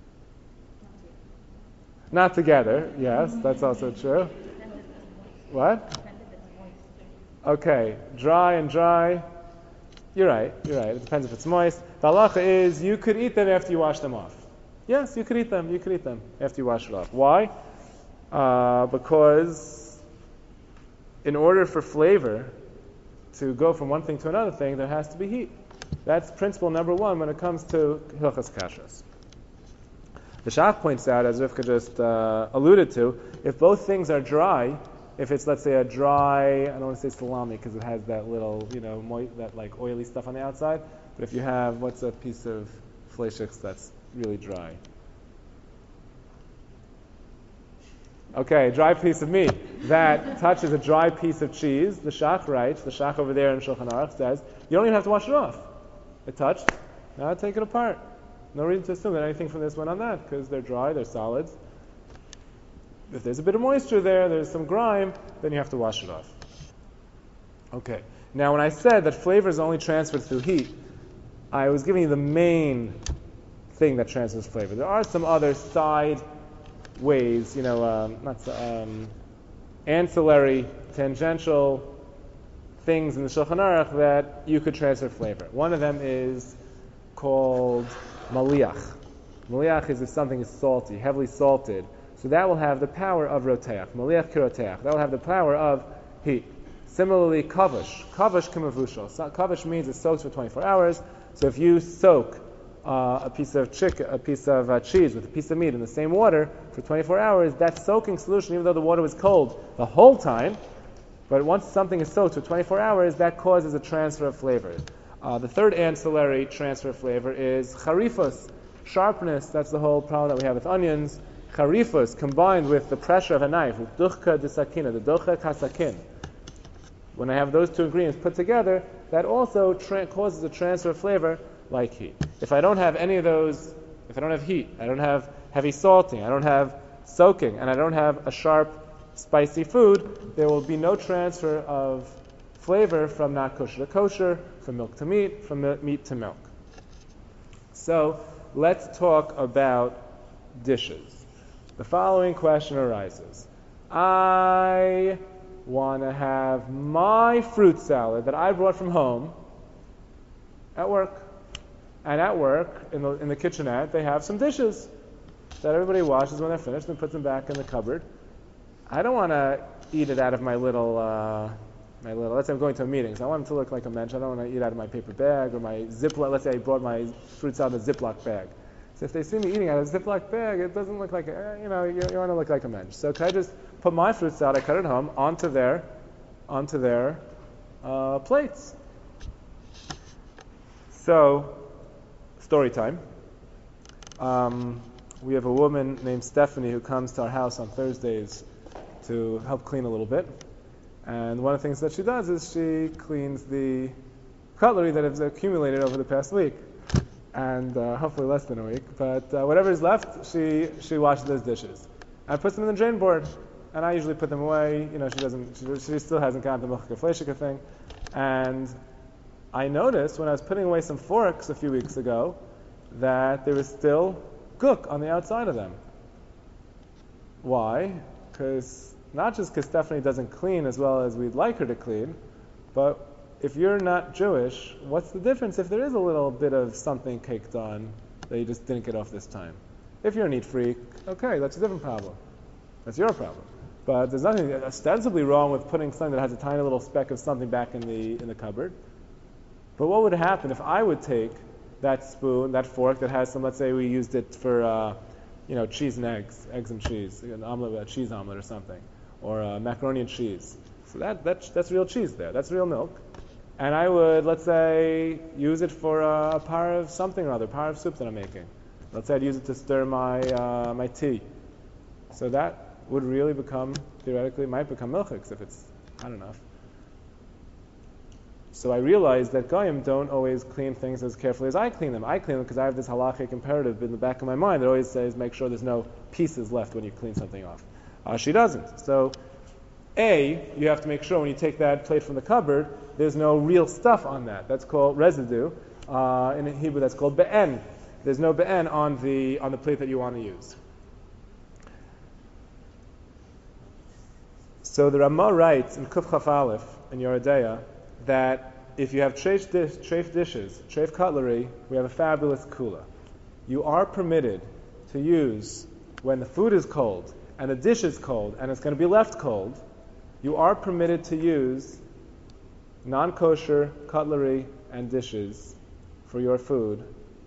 Not together, yes, that's also true. What? Okay, dry and dry. You're right, you're right. It depends if it's moist. The halacha is you could eat them after you wash them off. Yes, you could eat them, you could eat them after you wash it off. Why? Uh, because in order for flavor to go from one thing to another thing, there has to be heat. That's principle number one when it comes to Hilchas Kashrus. The Shach points out, as Rivka just uh, alluded to, if both things are dry, if it's, let's say, a dry, I don't want to say salami because it has that little, you know, mo- that like oily stuff on the outside, but if you have, what's a piece of fleischiks that's really dry? Okay, dry piece of meat that touches a dry piece of cheese. The Shach writes, the Shach over there in Shulchan Aruch says, you don't even have to wash it off. It touched, now take it apart. No reason to assume that anything from this went on that, because they're dry, they're solids. If there's a bit of moisture there, there's some grime, then you have to wash it off. Okay, now when I said that flavor is only transferred through heat, I was giving you the main thing that transfers flavor. There are some other side ways, you know, um, not um, ancillary, tangential things in the Shulchan Aruch that you could transfer flavor. One of them is called maliach. Maliach is if something is salty, heavily salted. So that will have the power of roteach. Maliach kiroteach. That will have the power of heat. Similarly, kavush. Kavush kamavushal. So, kavush means it soaks for twenty-four hours. So if you soak uh, a piece of chicken, a piece of uh, cheese with a piece of meat in the same water for twenty-four hours, that soaking solution, even though the water was cold the whole time, but once something is soaked for twenty-four hours, that causes a transfer of flavor. Uh, the third ancillary transfer of flavor is charifus, sharpness. That's the whole problem that we have with onions. Charifus combined with the pressure of a knife, with duchka de sakina, the duchka kasakin. When I have those two ingredients put together, that also tra- causes a transfer of flavor like heat. If I don't have any of those, if I don't have heat, I don't have heavy salting, I don't have soaking, and I don't have a sharp, spicy food, there will be no transfer of flavor from not kosher to kosher, from milk to meat, from meat to milk. So let's talk about dishes. The following question arises. I want to have my fruit salad that I brought from home at work. And at work, in the, in the kitchenette, they have some dishes that everybody washes when they're finished and puts them back in the cupboard. I don't want to eat it out of my little, uh, my little, let's say I'm going to a meeting, so I want it to look like a mensch. I don't want to eat out of my paper bag or my Ziploc. Let's say I brought my fruit salad in a Ziploc bag. So if they see me eating out of a Ziploc bag, it doesn't look like, a, you know, you, you want to look like a mensch. So can I just put my fruit salad, I cut it home, onto their, onto their uh, plates? So, story time. Um, we have a woman named Stephanie who comes to our house on Thursdays to help clean a little bit. And one of the things that she does is she cleans the cutlery that has accumulated over the past week. And uh, hopefully less than a week. But uh, whatever is left, she she washes those dishes. And puts them in the drain board. And I usually put them away. You know, she doesn't, she, she still hasn't gotten the Mechka Fleshika thing. And I noticed when I was putting away some forks a few weeks ago that there was still gook on the outside of them. Why? Because not just because Stephanie doesn't clean as well as we'd like her to clean, but if you're not Jewish, what's the difference if there is a little bit of something caked on that you just didn't get off this time? If you're a neat freak, okay, that's a different problem. That's your problem. But there's nothing ostensibly wrong with putting something that has a tiny little speck of something back in the in the cupboard. But what would happen if I would take that spoon, that fork that has some, let's say we used it for, uh, you know, cheese and eggs, eggs and cheese, an omelet, a cheese omelet or something, or uh, macaroni and cheese. So that, that that's real cheese there. That's real milk. And I would, let's say, use it for a, a par of something or other, par of soup that I'm making. Let's say I'd use it to stir my uh, my tea. So that would really become, theoretically, might become milchiks if it's hot enough. So I realized that Goyim don't always clean things as carefully as I clean them. I clean them because I have this halachic imperative in the back of my mind that always says make sure there's no pieces left when you clean something off. Uh, she doesn't. So, A, you have to make sure when you take that plate from the cupboard, there's no real stuff on that. That's called residue. Uh, in Hebrew, that's called be'en. There's no be'en on the on the plate that you want to use. So the Ramah writes in Kuf Chaf Aleph in Yoredeya that if you have treif, dish, treif dishes, treif cutlery, we have a fabulous kula. You are permitted to use, when the food is cold and the dish is cold and it's going to be left cold, you are permitted to use non-kosher cutlery and dishes for your food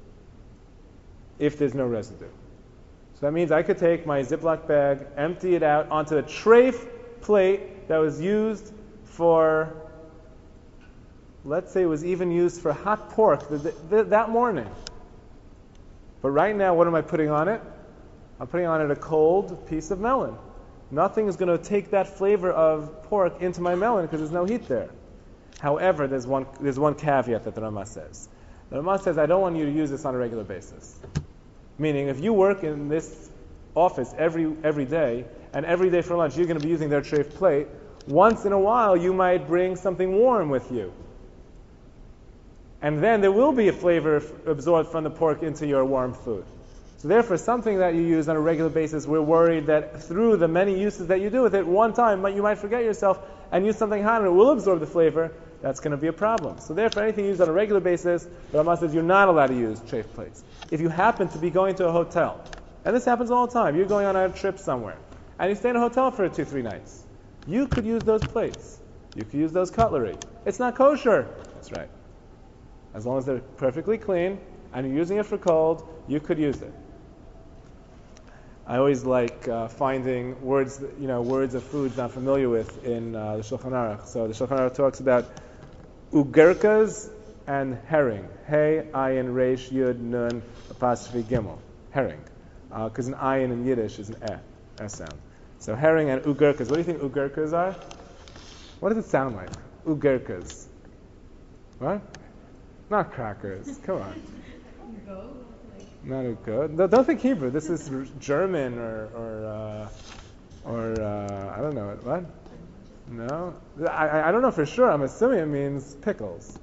if there's no residue. So that means I could take my Ziploc bag, empty it out onto the treif plate that was used for, let's say it was even used for hot pork th- th- that morning. But right now, what am I putting on it? I'm putting on it a cold piece of melon. Nothing is going to take that flavor of pork into my melon because there's no heat there. However, there's one there's one caveat that the Ramah says. The Ramah says, I don't want you to use this on a regular basis. Meaning, if you work in this office every every day, and every day for lunch you're going to be using their treif plate, once in a while you might bring something warm with you. And then there will be a flavor absorbed from the pork into your warm food. So therefore, something that you use on a regular basis, we're worried that through the many uses that you do with it, one time you might forget yourself and use something hot and it will absorb the flavor. That's going to be a problem. So therefore, anything used on a regular basis, the Ramah says you're not allowed to use treif plates. If you happen to be going to a hotel, and this happens all the time, you're going on a trip somewhere, and you stay in a hotel for two, three nights, you could use those plates. You can use those cutlery. It's not kosher. That's right. As long as they're perfectly clean and you're using it for cold, you could use it. I always like uh, finding words, that, you know, words of foods I'm familiar with in uh, the Shulchan Aruch. So the Shulchan Aruch talks about ugerkas and herring. Hey, ayin, resh, yud, nun, apostrophe, gimel. Herring. Because uh, an ayin in Yiddish is an eh, eh sound. So herring and ugerkas. What do you think ugerkas are? What does it sound like? Ugerkas. What? Not crackers. Come on. Not a good. No, don't think Hebrew. This is r- German or or uh, or uh, I don't know what. No, I I don't know for sure. I'm assuming it means pickles.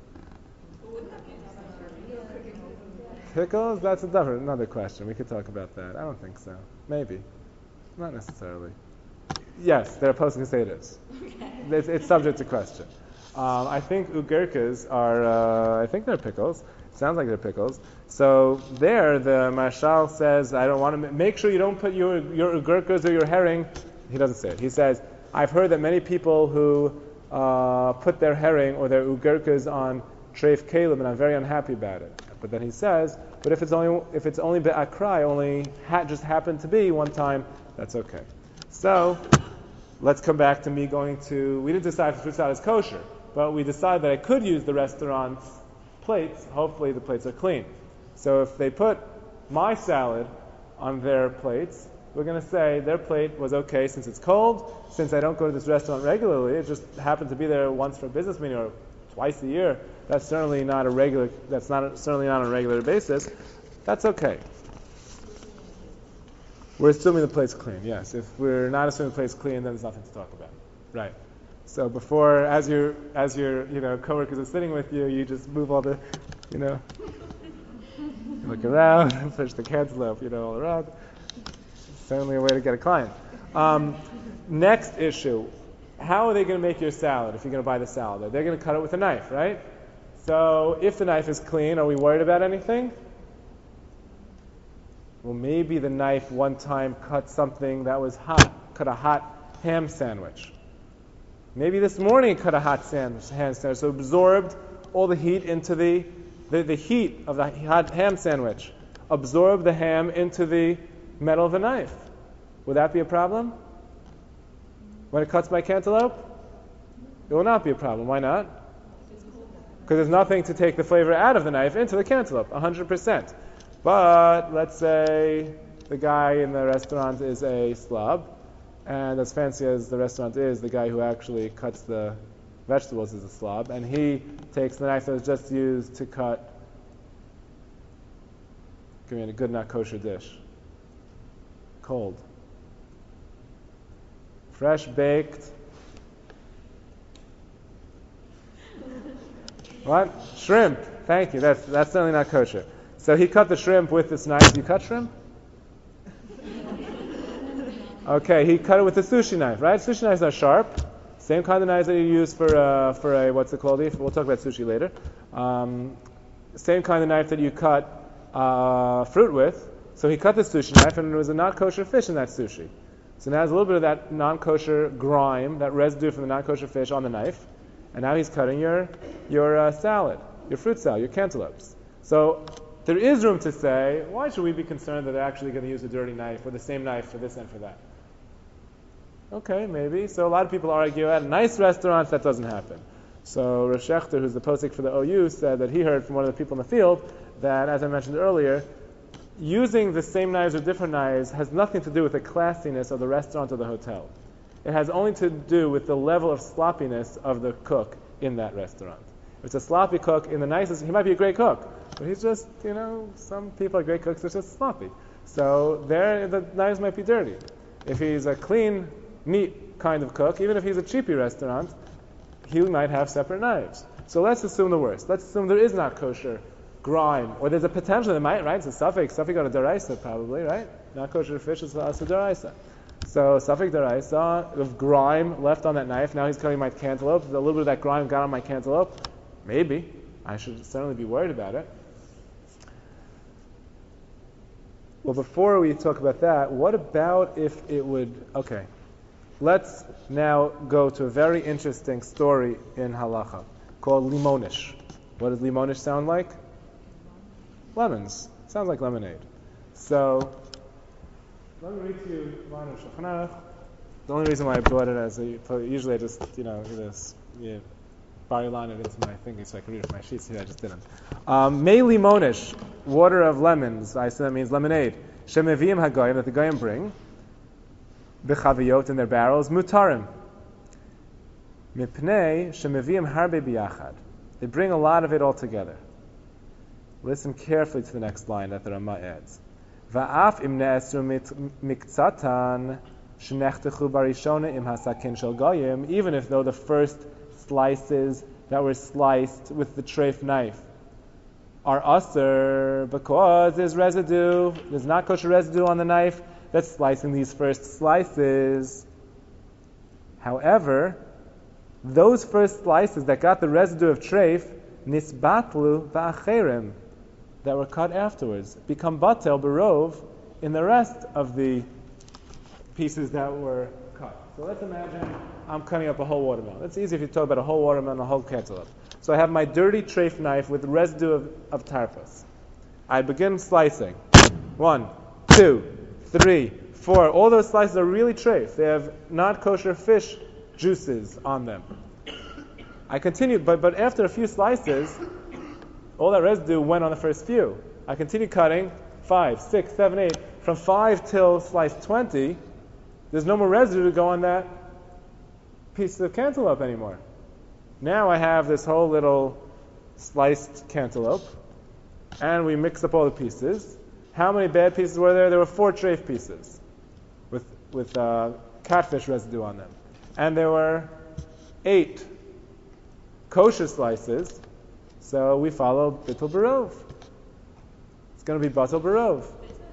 Pickles? That's a different, another question. We could talk about that. I don't think so. Maybe, not necessarily. Yes, there are posting who say it is. It's, it's subject to question. Um, I think ugerkas are. Uh, I think they're pickles. Sounds like they're pickles. So there, the Marshal says, I don't want to make sure you don't put your your ugurkas or your herring. He doesn't say it. He says, I've heard that many people who uh, put their herring or their ugurkas on treif kalim, and I'm very unhappy about it. But then he says, but if it's only if it's only be'akrai, only ha- just happened to be one time, that's okay. So let's come back to me going to. We didn't decide if fruit salad is kosher, but we decided that I could use the restaurant's plates. Hopefully the plates are clean. So if they put my salad on their plates, we're going to say their plate was okay since it's cold, since I don't go to this restaurant regularly, it just happened to be there once for a business meeting or twice a year. That's certainly not a regular, that's not a, certainly not on a regular basis. That's okay. We're assuming the plate's clean, yes. If we're not assuming the plate's clean, then there's nothing to talk about. Right. So before, as your as your you know coworkers are sitting with you, you just move all the, you know, look around, push the cantaloupe, you know, all around. Certainly a way to get a client. Um, next issue: how are they going to make your salad? If you're going to buy the salad, they're going to cut it with a knife, right? So if the knife is clean, are we worried about anything? Well, maybe the knife one time cut something that was hot, cut a hot ham sandwich. Maybe this morning it cut a hot sandwich, ham sandwich, so it absorbed all the heat into the, the, the heat of the hot ham sandwich, absorbed the ham into the metal of the knife. Would that be a problem? When it cuts my cantaloupe? It will not be a problem. Why not? Because there's nothing to take the flavor out of the knife into the cantaloupe, one hundred percent. But let's say the guy in the restaurant is a slob, and as fancy as the restaurant is, the guy who actually cuts the vegetables is a slob, and he takes the knife that was just used to cut, give me a good not kosher dish. Cold. Fresh baked. What? Shrimp. Thank you. That's that's certainly not kosher. So he cut the shrimp with this knife. Do you cut shrimp? Okay, he cut it with a sushi knife, right? Sushi knives are sharp. Same kind of knives that you use for uh, for a, what's it called? We'll talk about sushi later. Um, same kind of knife that you cut uh, fruit with. So he cut the sushi knife, and there was a not kosher fish in that sushi. So now there's a little bit of that non-kosher grime, that residue from the non-kosher fish on the knife, and now he's cutting your your uh, salad, your fruit salad, your cantaloupes. So there is room to say, why should we be concerned that they're actually going to use a dirty knife or the same knife for this and for that? Okay, maybe. So a lot of people argue at nice restaurants that doesn't happen. So Rosh Shechter, who's the posik for the O U, said that he heard from one of the people in the field that, as I mentioned earlier, using the same knives or different knives has nothing to do with the classiness of the restaurant or the hotel. It has only to do with the level of sloppiness of the cook in that restaurant. If it's a sloppy cook in the nicest, he might be a great cook, but he's just, you know, some people are great cooks, they're just sloppy. So there, the knives might be dirty. If he's a clean, neat kind of cook, even if he's a cheapy restaurant, he might have separate knives. So let's assume the worst. Let's assume there is not kosher grime, or there's a potential that might, right? It's a suffix, suffix on a deraisa probably, right? Not kosher fish is a deraisa. So suffix deraisa of grime left on that knife. Now he's cutting my cantaloupe. A little bit of that grime got on my cantaloupe. Maybe. I should certainly be worried about it. Well, before we talk about that, what about if it would, okay. let's now go to a very interesting story in halacha called limonish. What does limonish sound like? Lemons. Sounds like lemonade. So, let me read to you line of Shulchan Aruch. The only reason why I brought it as a, usually I just, you know, this, yeah, line it into my thinking so I can read it from my sheets here. I just didn't. Um, Mei limonish, water of lemons. I assume that means lemonade. Shemevim hagoyim, that the goyim bring. B'chaviyot, in their barrels. Mutarim. Mipnei shemevim harbe biyachad. They bring a lot of it all together. Listen carefully to the next line that the Rama adds. Va'af im ne'esru miktzatan shenechtechu barishona im hasakin shel goyim. Even if though the first slices that were sliced with the treif knife are aser because there's residue, there's not kosher residue on the knife that's slicing these first slices. However, those first slices that got the residue of treif, nisbatlu va'acherim, that were cut afterwards, become batel barov in the rest of the pieces that were cut. So let's imagine I'm cutting up a whole watermelon. It's easy if you talk about a whole watermelon, a whole cantaloupe. So I have my dirty treif knife with residue of, of tarpas. I begin slicing. One, two, three, four. All those slices are really treif. They have not kosher fish juices on them. I continue, but, but after a few slices, all that residue went on the first few. I continue cutting, five, six, seven, eight. From five till slice twenty, there's no more residue to go on that piece of cantaloupe anymore. Now I have this whole little sliced cantaloupe, and we mix up all the pieces. How many bad pieces were there? There were four treif pieces with with uh, catfish residue on them. And there were eight kosher slices, so we follow Bittul Barov. It's going to be Batel Barov.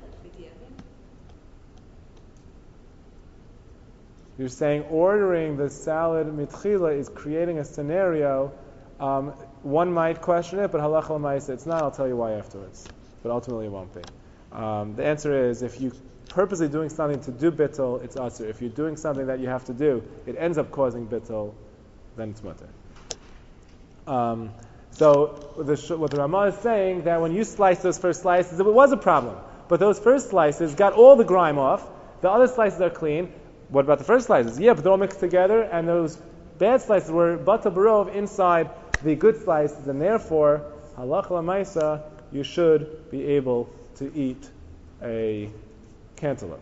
You're saying ordering the salad mitchila is creating a scenario. Um, one might question it, but halacha l'maisa, it's not. I'll tell you why afterwards. But ultimately it won't be. Um, the answer is, if you purposely doing something to do bittul, it's asur. If you're doing something that you have to do, it ends up causing bittul, then it's mutter. Um, so the, what the Ramah is saying, that when you slice those first slices, it was a problem. But those first slices got all the grime off. The other slices are clean. What about the first slices? Yeah, but they're all mixed together, and those bad slices were batel barov inside the good slices, and therefore, halacha l'maisa, you should be able to eat a cantaloupe.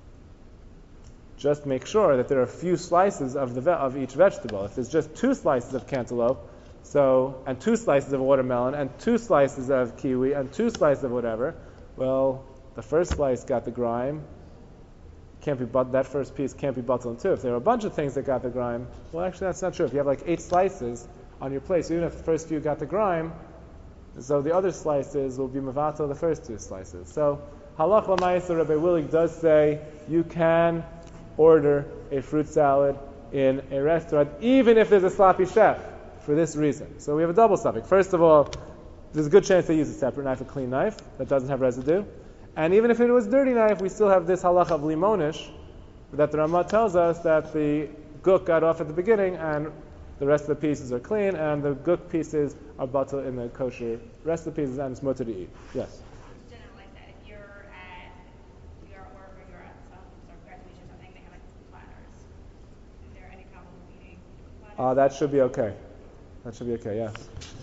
Just make sure that there are a few slices of the ve- of each vegetable. If there's just two slices of cantaloupe, so and two slices of watermelon, and two slices of kiwi, and two slices of whatever, well, the first slice got the grime. Can't be but that first piece can't be batel in two. If there are a bunch of things that got the grime, well, actually that's not true. If you have like eight slices on your plate, so even if the first few got the grime, so the other slices will be mevatel the first two slices. So halach l'maisa, Rabbi Willig does say you can order a fruit salad in a restaurant, even if there's a sloppy chef, for this reason. So we have a double suffix. First of all, there's a good chance they use a separate knife, a clean knife that doesn't have residue. And even if it was a dirty knife, we still have this halach of limonish, that the Ramah tells us that the guk got off at the beginning, and the rest of the pieces are clean, and the guk pieces are batel in the kosher rest of the pieces, and it's mutter to eat. Yes? Just generalize that. If you're at your work or you're at some sort of graduation or something, they have like platters. Is there any problem with eating platters? Uh, that should be okay. That should be okay, yes.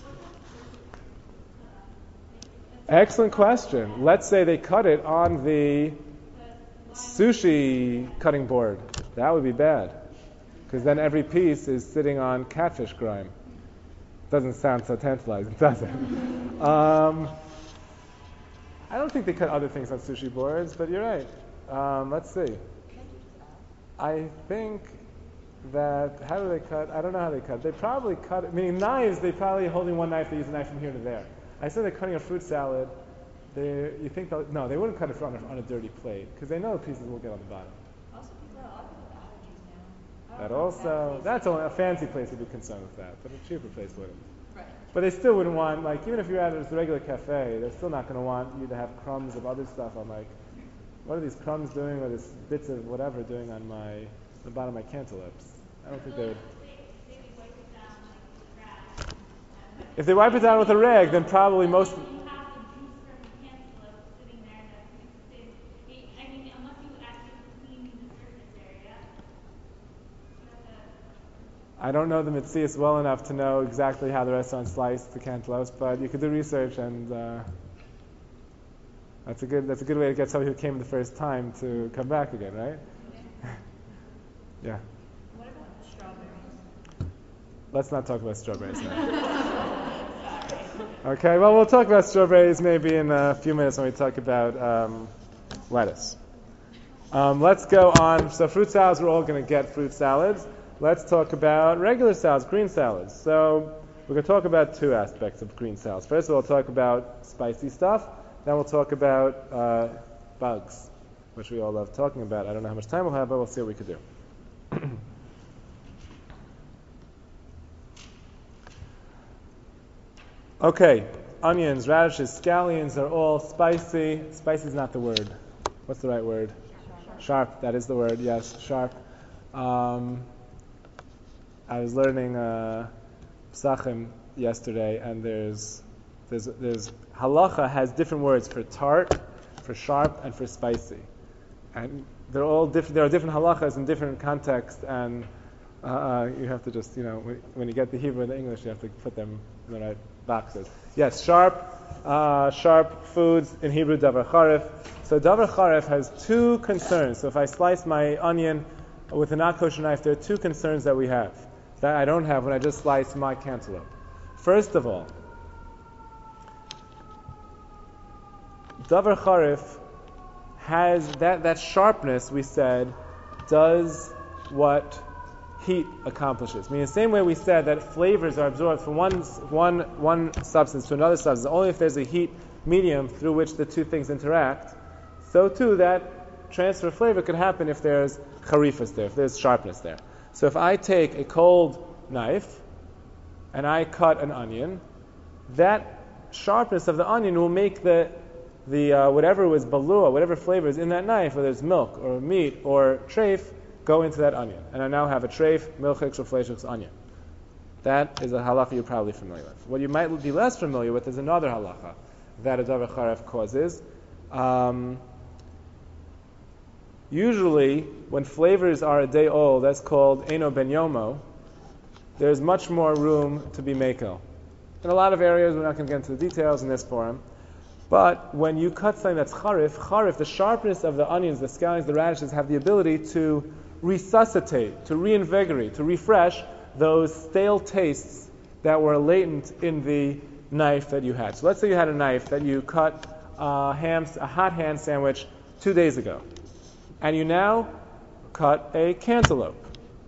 Excellent question. Let's say they cut it on the sushi cutting board. That would be bad, because then every piece is sitting on catfish grime. Doesn't sound so tantalizing, does it? Um, I don't think they cut other things on sushi boards, but you're right. Um, let's see. I think that, how do they cut? I don't know how they cut. They probably cut it, meaning knives, they probably holding one knife, they use a knife from here to there. I said they're cutting a fruit salad. They, you think they'll, no, they wouldn't cut it on a, on a dirty plate, because they know the pieces will get on the bottom. Also, people have allergies now. That also, that's only a fancy place would be concerned with that, but a cheaper place wouldn't. Right. But they still wouldn't want, like, even if you're at a regular cafe, they're still not going to want you to have crumbs of other stuff. I'm like, what are these crumbs doing, or this bits of whatever doing on my the bottom of my cantaloupes. I don't think they would. If they wipe it down with a rag, then probably most. I don't know the Metzius well enough to know exactly how the restaurant sliced the cantaloupes, but you could do research, and uh, that's a good that's a good way to get somebody who came the first time to come back again, right? Yeah. What about the strawberries? Let's not talk about strawberries now. Okay, well, we'll talk about strawberries maybe in a few minutes when we talk about um, lettuce. Um, let's go on. So fruit salads, we're all going to get fruit salads. Let's talk about regular salads, green salads. So we're going to talk about two aspects of green salads. First of all, we'll talk about spicy stuff. Then we'll talk about uh, bugs, which we all love talking about. I don't know how much time we'll have, but we'll see what we could do. Okay, onions, radishes, scallions are all spicy. Spicy is not the word. What's the right word? Sharp. Sharp, that is the word, yes, sharp. Um, I was learning uh, Psachim yesterday, and there's, there's, there's, halacha has different words for tart, for sharp, and for spicy. And they're all different, there are different halachas in different contexts, and uh, you have to just, you know, when, when you get the Hebrew and the English, you have to put them in the right boxes. Yes, sharp, uh, sharp foods, in Hebrew, davar charef. So davar charef has two concerns. So if I slice my onion with a not kosher knife, there are two concerns that we have that I don't have when I just slice my cantaloupe. First of all, davar charef has that, that sharpness, we said, does what heat accomplishes. I mean, the same way we said that flavors are absorbed from one, one, one substance to another substance, only if there's a heat medium through which the two things interact, so too that transfer of flavor could happen if there's charifas there, if there's sharpness there. So if I take a cold knife and I cut an onion, that sharpness of the onion will make the the uh, whatever was balua, whatever flavor is in that knife, whether it's milk or meat or treif, go into that onion. And I now have a treif, milchik, or fleishik's onion. That is a halacha you're probably familiar with. What you might be less familiar with is another halacha that a davar charef causes. Um, usually, when flavors are a day old, that's called eino ben yomo, there's much more room to be mekel. In a lot of areas, we're not going to get into the details in this forum, but when you cut something that's charif, charif, the sharpness of the onions, the scallions, the radishes have the ability to resuscitate, to reinvigorate, to refresh those stale tastes that were latent in the knife that you had. So let's say you had a knife that you cut uh, ham, a hot ham sandwich two days ago, and you now cut a cantaloupe,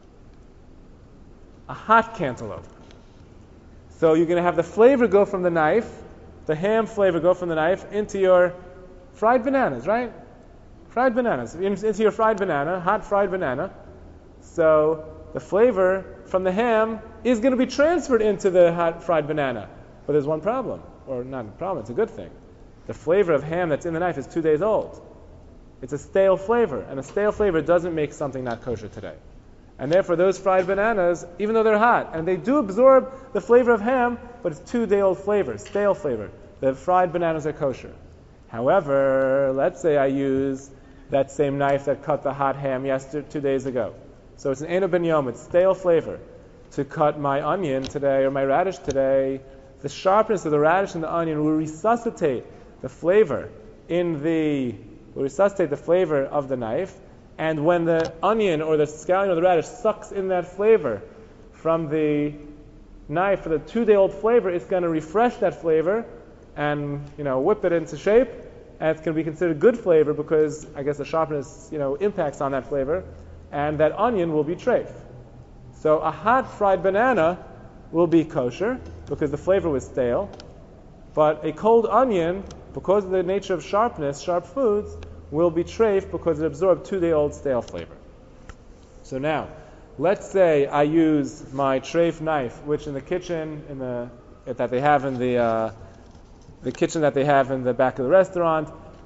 a hot cantaloupe. So you're going to have the flavor go from the knife, the ham flavor go from the knife into your fried bananas, right? Fried bananas, into your fried banana, hot fried banana. So the flavor from the ham is going to be transferred into the hot fried banana. But there's one problem, or not a problem, it's a good thing. The flavor of ham that's in the knife is two days old. It's a stale flavor, and a stale flavor doesn't make something not kosher today. And therefore those fried bananas, even though they're hot, and they do absorb the flavor of ham, but it's two-day-old flavor, stale flavor. The fried bananas are kosher. However, let's say I use that same knife that cut the hot ham yesterday, two days ago. So it's an eino ben yom, it's stale flavor. To cut my onion today or my radish today, the sharpness of the radish and the onion will resuscitate the flavor in the will resuscitate the flavor of the knife. And when the onion or the scallion or the radish sucks in that flavor from the knife for the two-day-old flavor, it's going to refresh that flavor and, you know, whip it into shape. And it's going to be considered good flavor because I guess the sharpness, you know, impacts on that flavor, and that onion will be treif. So a hot fried banana will be kosher because the flavor was stale, but a cold onion, because of the nature of sharpness, sharp foods, will be treif because it absorbed two-day-old stale flavor. So now, let's say I use my treif knife, which in the kitchen, in the that they have in the uh, the kitchen that they have in the back of the restaurant,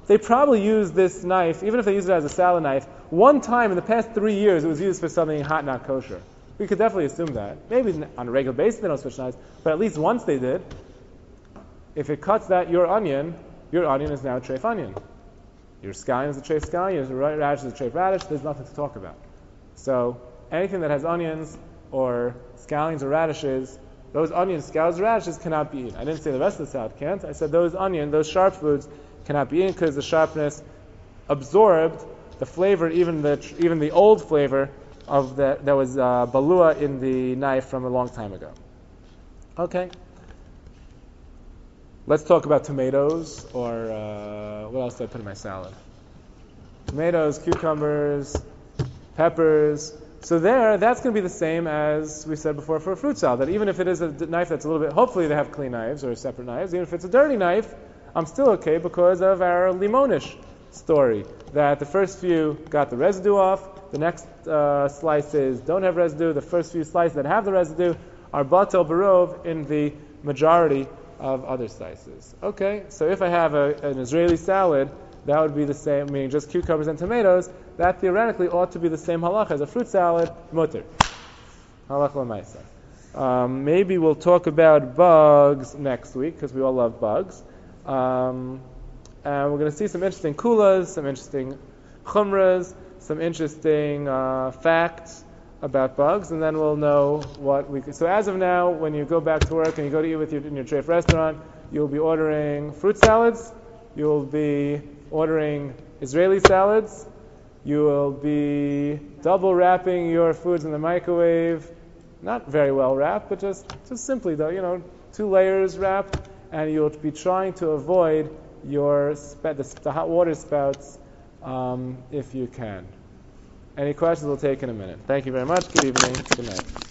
they probably use this knife, even if they use it as a salad knife, one time in the past three years it was used for something hot, not kosher. We could definitely assume that. Maybe on a regular basis they don't switch knives, but at least once they did. If it cuts that your onion, your onion is now a treif onion. Your scallion is a treif scallion, your radish is a treif radish, there's nothing to talk about. So anything that has onions or scallions or radishes, those onions, scallions, or radishes cannot be eaten. I didn't say the rest of the salad can't. I said those onion, those sharp foods cannot be eaten because the sharpness absorbed the flavor, even the even the old flavor of the, that was uh, balua in the knife from a long time ago. Okay. Let's talk about tomatoes, or uh, what else did I put in my salad? Tomatoes, cucumbers, peppers. So there, that's going to be the same as we said before for a fruit salad, that even if it is a knife that's a little bit, hopefully they have clean knives or separate knives, even if it's a dirty knife, I'm still okay because of our limonish story, that the first few got the residue off, the next uh, slices don't have residue, the first few slices that have the residue are batel barov in the majority of other slices. Okay, so if I have a, an Israeli salad, that would be the same, meaning just cucumbers and tomatoes, that theoretically ought to be the same halach as a fruit salad, mutter. Halach l'maisa. Um, maybe we'll talk about bugs next week, because we all love bugs. Um, and we're going to see some interesting kulas, some interesting chumras, some interesting uh, facts about bugs, and then we'll know what we could. So as of now, when you go back to work and you go to eat with your, in your treif restaurant, you'll be ordering fruit salads, you'll be ordering Israeli salads, you will be double wrapping your foods in the microwave, not very well wrapped, but just, just simply though, you know, two layers wrapped, and you'll be trying to avoid your spe- the, the hot water spouts um, if you can. Any questions we'll take in a minute. Thank you very much. Good evening. Good night.